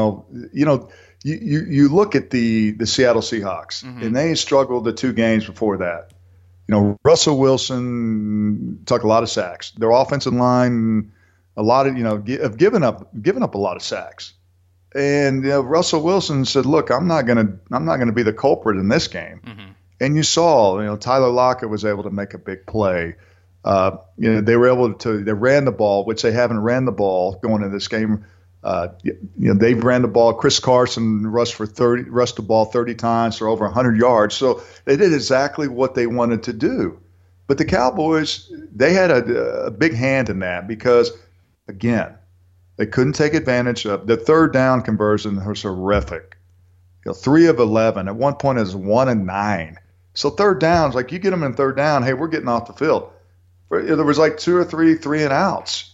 You look at the Seattle Seahawks, and they struggled the two games before that. Russell Wilson took a lot of sacks. Their offensive line, a lot of have given up a lot of sacks. And Russell Wilson said, "Look, I'm not gonna be the culprit in this game." And you saw, Tyler Lockett was able to make a big play. They were able to. They ran the ball, which they haven't ran the ball going into this game. They ran the ball. Chris Carson rushed the ball 30 times for over 100 yards. So they did exactly what they wanted to do. But the Cowboys, they had a big hand in that because, again, they couldn't take advantage of the third down conversion was horrific. 3 of 11. At one point, it was 1 of 9. So third downs, like you get them in third down, hey, we're getting off the field. There was like 2 or 3 and outs.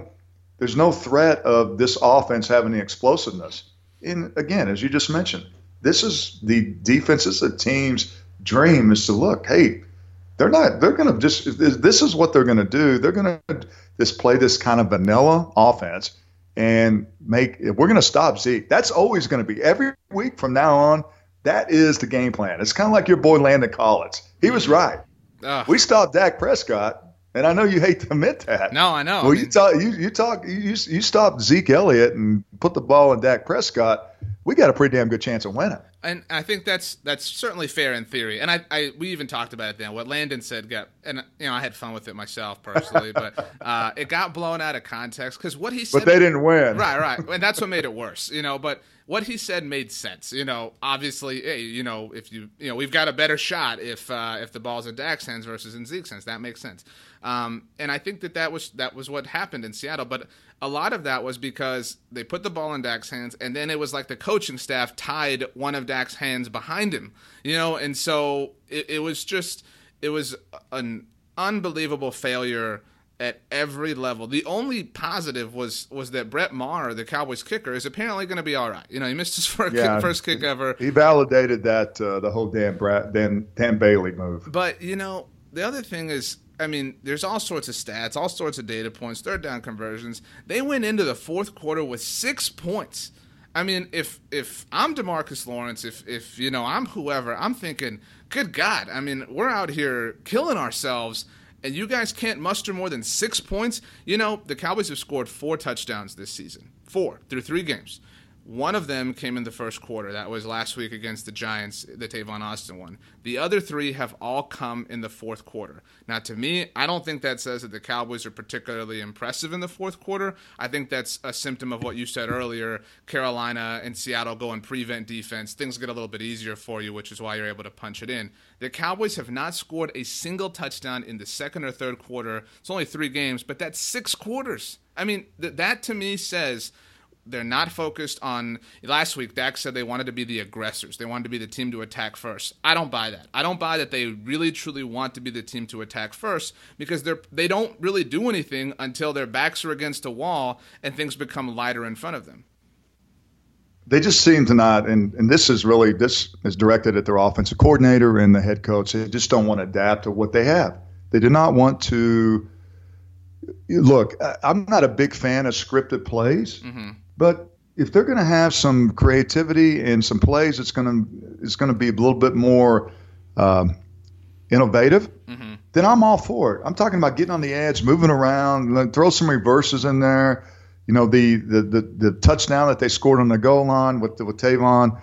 There's no threat of this offense having the explosiveness. And again, as you just mentioned, this is the defense, this is a team's dream, is to look, hey, they're going to just, this is what they're going to do. They're going to just play this kind of vanilla offense and we're going to stop Zeke. That's always going to be every week from now on. That is the game plan. It's kind of like your boy Landon Collins. He was right. We stopped Dak Prescott. And I know you hate to admit that. No, I know. Well, you stop Zeke Elliott and put the ball in Dak Prescott. We got a pretty damn good chance of winning. And I think that's certainly fair in theory. And we even talked about it then. What Landon said I had fun with it myself personally, but it got blown out of context because what he said. But they didn't win. Right. And that's what made it worse, But what he said made sense, Obviously, hey, if we've got a better shot if the ball's in Dak's hands versus in Zeke's hands. That makes sense. And I think that was what happened in Seattle. But a lot of that was because they put the ball in Dak's hands, and then it was like the coaching staff tied one of Dak's hands behind him, And so it was an unbelievable failure at every level. The only positive was that Brett Maher, the Cowboys kicker, is apparently going to be all right. He missed his first kick ever. He validated that the whole Dan Bailey move. But the other thing is, there's all sorts of stats, all sorts of data points, third down conversions. They went into the fourth quarter with 6 points. If I'm DeMarcus Lawrence, if I'm whoever, I'm thinking, good God, we're out here killing ourselves, and you guys can't muster more than 6 points. The Cowboys have scored 4 touchdowns this season, 4 through 3 games. One of them came in the first quarter. That was last week against the Giants, the Tavon Austin one. The other 3 have all come in the fourth quarter. Now, to me, I don't think that says that the Cowboys are particularly impressive in the fourth quarter. I think that's a symptom of what you said earlier. Carolina and Seattle go in prevent defense. Things get a little bit easier for you, which is why you're able to punch it in. The Cowboys have not scored a single touchdown in the second or third quarter. It's only 3 games, but that's 6 quarters. That to me says they're not focused on – last week, Dak said they wanted to be the aggressors. They wanted to be the team to attack first. I don't buy that. I don't buy that they really, truly want to be the team to attack first because they don't really do anything until their backs are against a wall and things become lighter in front of them. They just seem to not – and this is directed at their offensive coordinator and the head coach. They just don't want to adapt to what they have. They do not want to – look, I'm not a big fan of scripted plays. Mm-hmm. But if they're going to have some creativity and some plays, it's going to be a little bit more innovative. Mm-hmm. Then I'm all for it. I'm talking about getting on the edge, moving around, throw some reverses in there. The touchdown that they scored on the goal line with Tavon.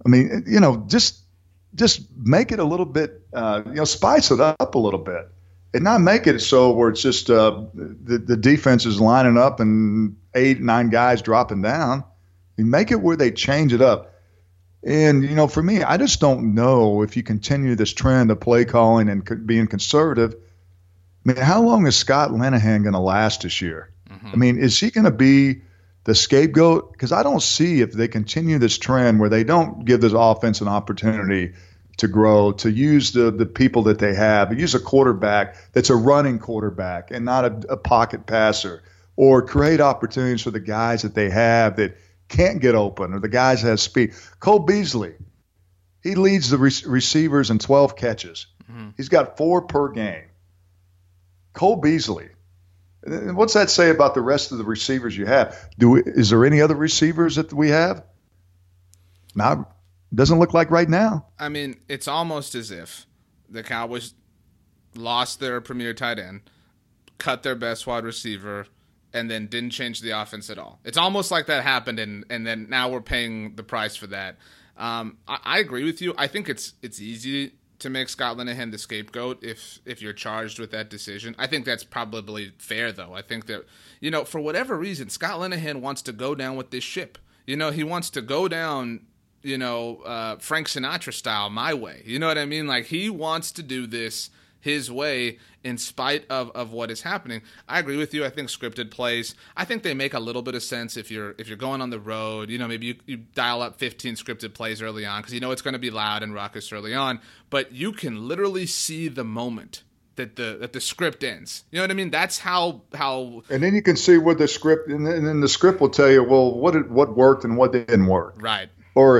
Just make it a little bit, spice it up a little bit. And not make it so where it's just the defense is lining up and 8, 9 guys dropping down. You make it where they change it up. And, for me, I just don't know if you continue this trend of play calling and being conservative. How long is Scott Linehan going to last this year? Mm-hmm. Is he going to be the scapegoat? Because I don't see if they continue this trend where they don't give this offense an opportunity to grow, to use the people that they have, use a quarterback that's a running quarterback and not a pocket passer, or create opportunities for the guys that they have that can't get open or the guys that have speed. Cole Beasley, he leads the receivers in 12 catches. Mm-hmm. He's got 4 per game. Cole Beasley. What's that say about the rest of the receivers you have? Is there any other receivers that we have? Not. Doesn't look like right now. It's almost as if the Cowboys lost their premier tight end, cut their best wide receiver, and then didn't change the offense at all. It's almost like that happened, and then now we're paying the price for that. I agree with you. I think it's easy to make Scott Linehan the scapegoat if you're charged with that decision. I think that's probably fair, though. I think that, for whatever reason, Scott Linehan wants to go down with this ship. He wants to go down Frank Sinatra style, my way. You know what I mean? Like, he wants to do this his way in spite of what is happening. I agree with you. I think scripted plays, I think they make a little bit of sense if you're going on the road. Maybe you dial up 15 scripted plays early on because it's going to be loud and raucous early on. But you can literally see the moment that the script ends. You know what I mean? That's how. And then you can see what the script, and then the script will tell you, well, what worked and what didn't work. Right. Or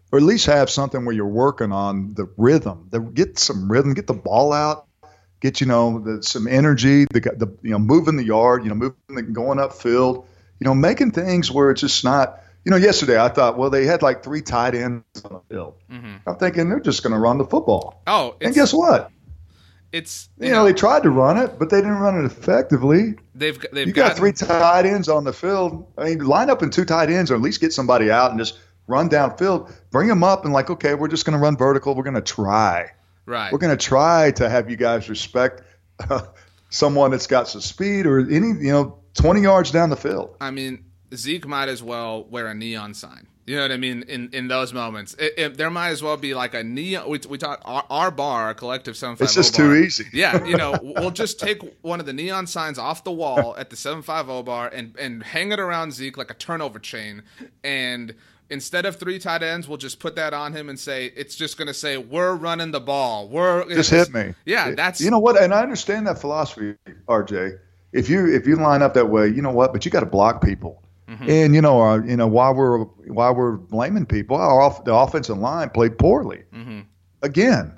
or at least have something where you're working on the rhythm. Get some rhythm, get the ball out, get some energy, the moving the yard, going upfield, making things where it's just not. Yesterday I thought, well, they had like 3 tight ends on the field. Mm-hmm. I'm thinking they're just going to run the football. Oh, and guess what? It's they tried to run it, but they didn't run it effectively. They've got 3 tight ends on the field. I mean, line up in 2 tight ends, or at least get somebody out and just run downfield. Bring them up and okay, we're just going to run vertical. We're going to try. Right. We're going to try to have you guys respect someone that's got some speed or 20 yards down the field. I mean, Zeke might as well wear a neon sign. You know what I mean? In those moments, there might as well be like a neon. We talk our bar, our collective 750. It's just too easy. Yeah, we'll just take one of the neon signs off the wall at the 750 bar and hang it around Zeke like a turnover chain. And instead of 3 tight ends, we'll just put that on him and say it's just going to say we're running the ball. Just hit me. Yeah, that's what, and I understand that philosophy, RJ. If you line up that way, but you got to block people. Mm-hmm. And while we're blaming people, the offensive line played poorly again.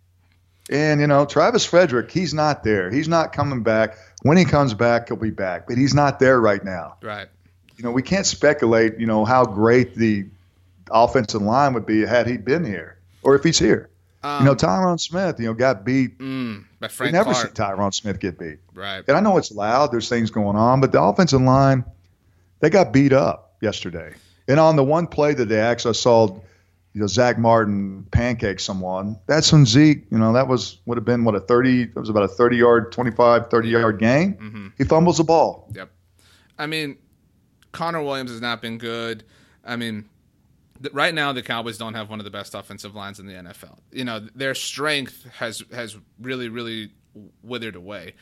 And Travis Frederick, he's not there. He's not coming back. When he comes back, he'll be back, but he's not there right now. Right. We can't speculate. How great the offensive line would be had he been here or if he's here. Tyron Smith, got beat. By Frank We never Clark. see Tyron Smith get beat. Right. And I know it's loud. There's things going on, but the offensive line, they got beat up yesterday. And on the one play that they actually saw, Zach Martin pancake someone. That's when Zeke, that would have been about a 30-yard, 30-yard gain. Mm-hmm. He fumbles the ball. Yep. I mean, Connor Williams has not been good. I mean, right now the Cowboys don't have one of the best offensive lines in the NFL. Their strength has really, really withered away.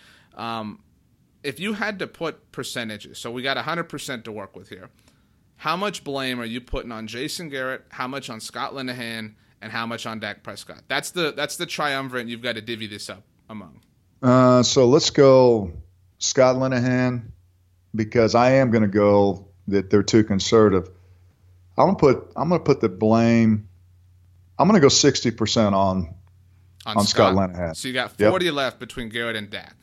If you had to put percentages, so we got 100% to work with here, how much blame are you putting on Jason Garrett, how much on Scott Linehan, and how much on Dak Prescott? That's the triumvirate you've got to divvy this up among. So let's go Scott Linehan, because I am going to go that they're too conservative. I'm going to put the blame. I'm going to go 60% on Scott Linehan. So you got 40 left between Garrett and Dak.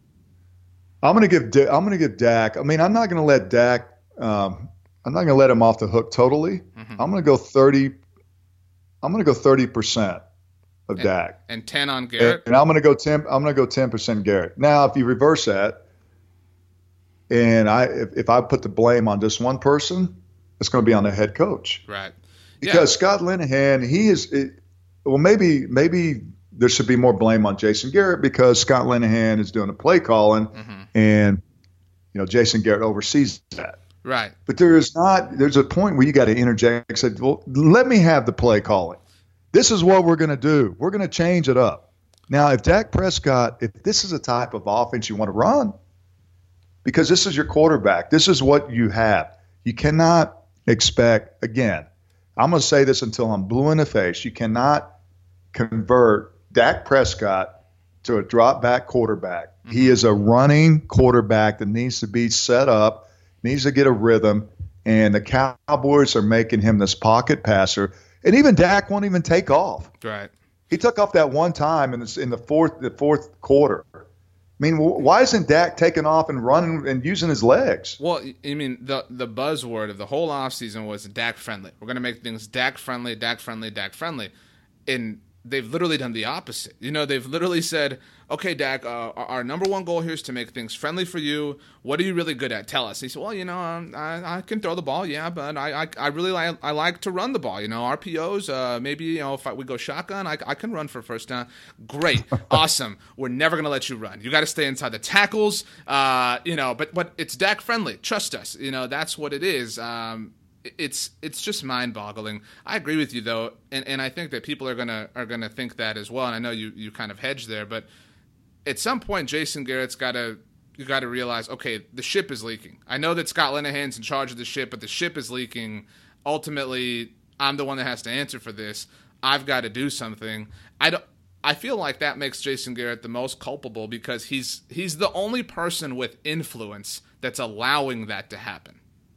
I'm going to give Dak. I mean, I'm not going to let Dak. I'm not going to let him off the hook totally. Mm-hmm. I'm going to go 30. I'm going to go 30% of Dak and 10 on Garrett. And I'm going to go 10. I'm going to go 10% Garrett. Now, if you reverse that, and if I put the blame on just one person, it's going to be on the head coach. Right. Because Scott Linehan, he is. Well, maybe there should be more blame on Jason Garrett because Scott Linehan is doing the play calling, and Jason Garrett oversees that. Right. But there's a point where you got to interject and say, well, let me have the play calling. This is what we're going to do. We're going to change it up. Now, if Dak Prescott, if this is a type of offense you want to run, because this is your quarterback, this is what you have. You cannot expect, again, I'm going to say this until I'm blue in the face, you cannot convert Dak Prescott to a drop back quarterback. Mm-hmm. He is a running quarterback that needs to be set up, needs to get a rhythm, and the Cowboys are making him this pocket passer. And even Dak won't even take off. Right. He took off that one time in the fourth quarter. I mean, why isn't Dak taking off and running and using his legs? Well, I mean, the buzzword of the whole offseason was Dak friendly. We're going to make things Dak friendly, Dak friendly, Dak friendly. And they've literally done the opposite. They've literally said, okay, Dak, our number one goal here is to make things friendly for you. What are you really good at? Tell us. He said, well, I can throw the ball, yeah, but I really like to run the ball. RPOs, maybe, if we go shotgun, I can run for first down. Great. Awesome. We're never going to let you run. You got to stay inside the tackles, but it's Dak friendly. Trust us. That's what it is. It's just mind-boggling. I agree with you though, and I think that people are gonna think that as well. And I know you kind of hedged there, but at some point, Jason Garrett's got to realize, okay, the ship is leaking. I know that Scott Linehan's in charge of the ship, but the ship is leaking. Ultimately, I'm the one that has to answer for this. I've got to do something. I feel like that makes Jason Garrett the most culpable because he's the only person with influence that's allowing that to happen.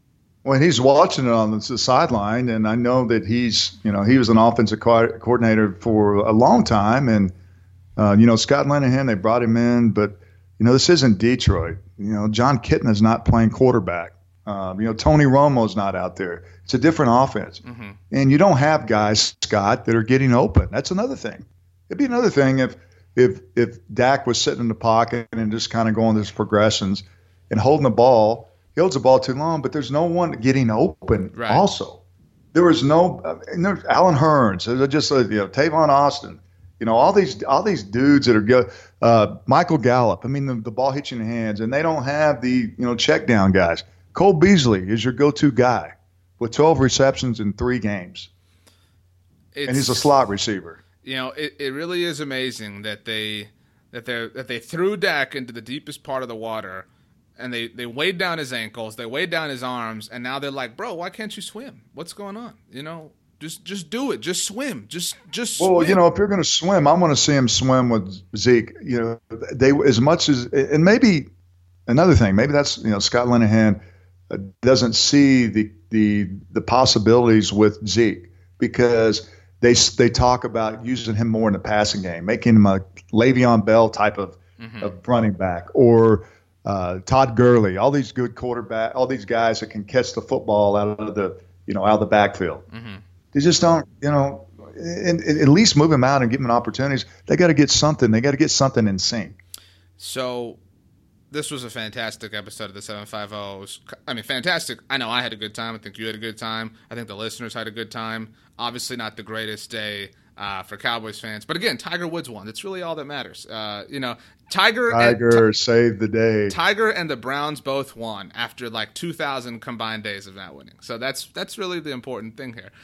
When he's watching it on the sideline, and I know that he's, he was an offensive coordinator for a long time, and Scott Linehan, they brought him in, but this isn't Detroit. John Kitna is not playing quarterback. Tony Romo's not out there. It's a different offense, and you don't have guys, Scott, that are getting open. That's another thing. It'd be another thing if Dak was sitting in the pocket and just kind of going these progressions and holding the ball. He holds the ball too long, but there's no one getting open. Right. Also, there was no Alan Hearns, just Tavon Austin, all these dudes that are good. Michael Gallup. I mean, the ball hits you in the hands, and they don't have the check down guys. Cole Beasley is your go-to guy with 12 receptions in 3 games, and he's a slot receiver. It really is amazing that they threw Dak into the deepest part of the water. And they weighed down his ankles, they weighed down his arms, and now they're like, bro, why can't you swim? What's going on? Just do it. Just swim. Just swim. Well, if you're going to swim, I want to see him swim with Zeke. They as much as, and maybe another thing, maybe that's Scott Linehan doesn't see the possibilities with Zeke because they talk about using him more in the passing game, making him a Le'Veon Bell type of running back or Todd Gurley, all these good quarterback, all these guys that can catch the football out of the backfield. They just don't, and at least move him out and give him opportunities. They got to get something. They got to get something in sync. So this was a fantastic episode of the 750s. I mean, fantastic. I know I had a good time. I think you had a good time. I think the listeners had a good time. Obviously not the greatest day for Cowboys fans. But again, Tiger Woods won. That's really all that matters. Tiger saved the day. Tiger and the Browns both won after 2,000 combined days of not winning. So that's really the important thing here.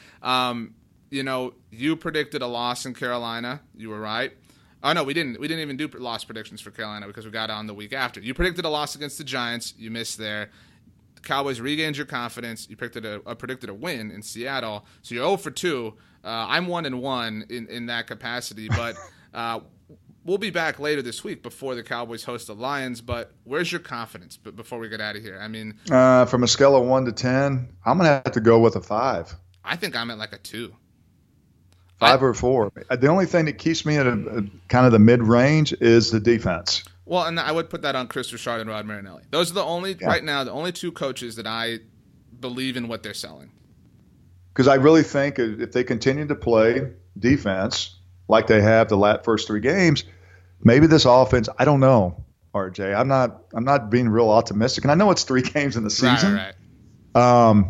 You predicted a loss in Carolina. You were right. Oh, no, we didn't. We didn't even do loss predictions for Carolina because we got on the week after. You predicted a loss against the Giants. You missed there. The Cowboys regained your confidence. You predicted a win in Seattle. So you're 0 for 2. I'm 1-1 in that capacity. But we'll be back later this week before the Cowboys host the Lions. But where's your confidence before we get out of here? I mean, from a scale of 1 to 10, I'm going to have to go with a 5. I think I'm at a 2. 5 or 4. The only thing that keeps me at a kind of the mid-range is the defense. Well, and I would put that on Chris Richard and Rod Marinelli. Those are the only right now the only 2 coaches that I believe in what they're selling. Because I really think if they continue to play defense like they have the first 3 games, maybe this offense. I don't know, RJ. I'm not being real optimistic, and I know it's 3 games in the season. Right.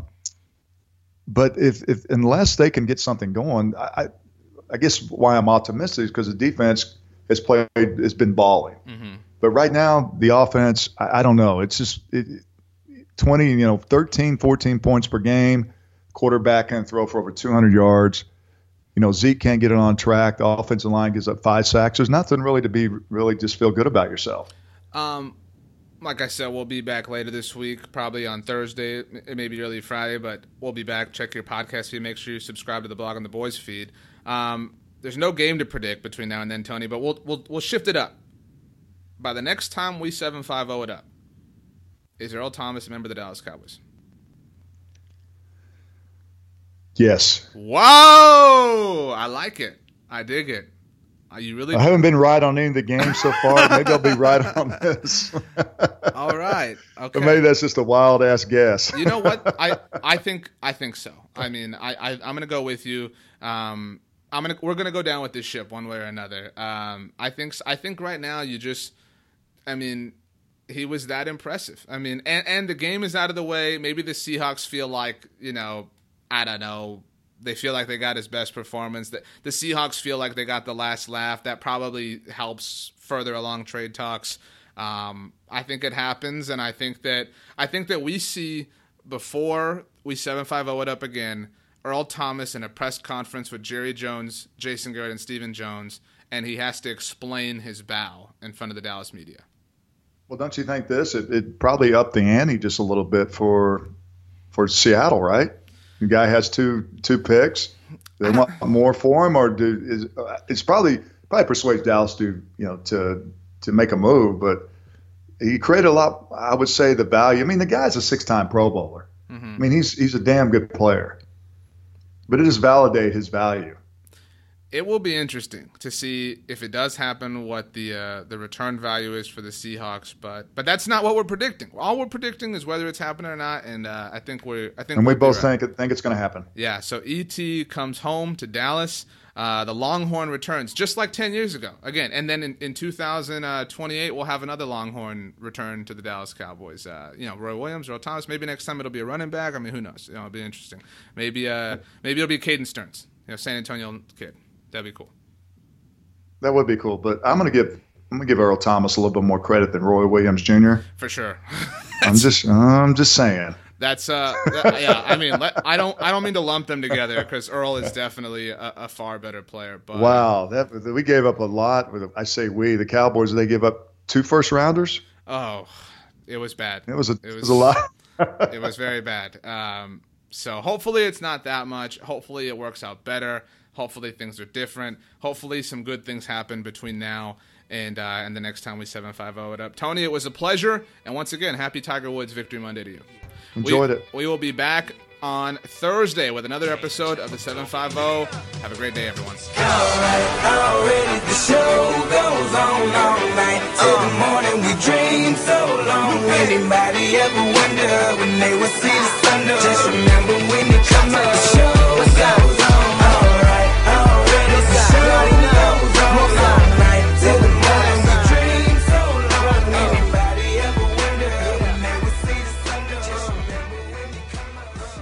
But if unless they can get something going, I guess why I'm optimistic is because the defense has been balling. But right now the offense, I don't know. It's just 13, 14 points per game. Quarterback can throw for over 200 yards. Zeke can't get it on track. The offensive line gives up 5 sacks. There's nothing really to be really just feel good about yourself. Like I said, we'll be back later this week, probably on Thursday, maybe early Friday, but we'll be back. Check your podcast feed. Make sure you subscribe to the Blog on the Boys feed. There's no game to predict between now and then, Tony, but we'll shift it up. By the next time we 750 it up, is Earl Thomas a member of the Dallas Cowboys? Yes. Whoa! I like it. I dig it. You really? I haven't been right on any of the games so far. Maybe I'll be right on this. All right. Okay. But maybe that's just a wild ass guess. You know what? I think so. I mean, I'm gonna go with you. We're gonna go down with this ship one way or another. I think right now he was that impressive. I mean, and the game is out of the way. Maybe the Seahawks feel like, I don't know. They feel like they got his best performance. The Seahawks feel like they got the last laugh. That probably helps further along trade talks. I think it happens, and I think that we see before we 750 it up again, Earl Thomas in a press conference with Jerry Jones, Jason Garrett, and Stephen Jones, and he has to explain his bow in front of the Dallas media. Well, don't you think it probably upped the ante just a little bit for Seattle, right? The guy has two picks. They want more for him, or it's probably persuades Dallas to make a move. But he created a lot. I would say the value. I mean, the guy's a 6-time Pro Bowler. I mean, he's a damn good player, but it does validate his value. It will be interesting to see if it does happen, what the return value is for the Seahawks. But that's not what we're predicting. All we're predicting is whether it's happening or not, and I think we both think it's going to happen. Yeah. So ET comes home to Dallas. The Longhorn returns just like 10 years ago again, and then in 2028 we'll have another Longhorn return to the Dallas Cowboys. Roy Williams, Earl Thomas. Maybe next time it'll be a running back. I mean, who knows? It'll be interesting. Maybe it'll be Caden Stearns, San Antonio kid. That'd be cool. That would be cool, but I'm gonna give Earl Thomas a little bit more credit than Roy Williams Jr. For sure. I'm just saying. That's yeah. I mean, I don't mean to lump them together because Earl is definitely a far better player. But wow, we gave up a lot. I say we, the Cowboys. They gave up 2 first-rounders. Oh, it was bad. It was a lot. It was very bad. So hopefully it's not that much. Hopefully it works out better. Hopefully things are different. Hopefully some good things happen between now and the next time we 750 it up. Tony, it was a pleasure. And once again, happy Tiger Woods Victory Monday to you. Enjoyed it. We will be back on Thursday with another episode of the 750. Have a great day, everyone. Already the show goes on all night till the morning. We dream so long. Anybody ever wonder when they would see the sun? Just remember when you come to the show, it goes on. Alright, already the show goes on all night till the morning. We dream so long. Anybody ever wonder when they would see the sun? Just remember when you come to the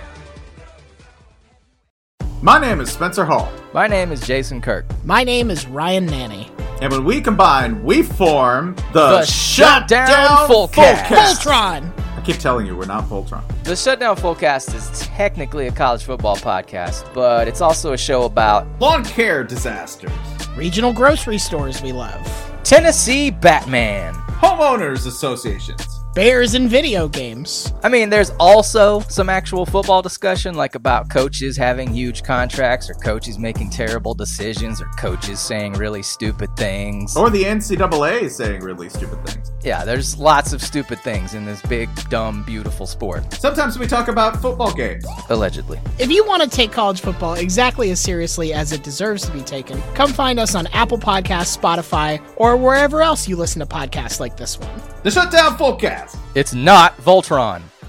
show. My name is Spencer Hall. My name is Jason Kirk. My name is Ryan Nanny. And when we combine, we form the Shutdown Fullcast. Voltron! I keep telling you, we're not Voltron. The Shutdown Fullcast is technically a college football podcast, but it's also a show about lawn care disasters, regional grocery stores we love, Tennessee Batman, homeowners associations, bears and video games. I mean, there's also some actual football discussion, like about coaches having huge contracts, or coaches making terrible decisions, or coaches saying really stupid things. Or the NCAA saying really stupid things. Yeah, there's lots of stupid things in this big, dumb, beautiful sport. Sometimes we talk about football games. Allegedly. If you want to take college football exactly as seriously as it deserves to be taken, come find us on Apple Podcasts, Spotify, or wherever else you listen to podcasts like this one. The Shutdown Fullcast. It's not Voltron.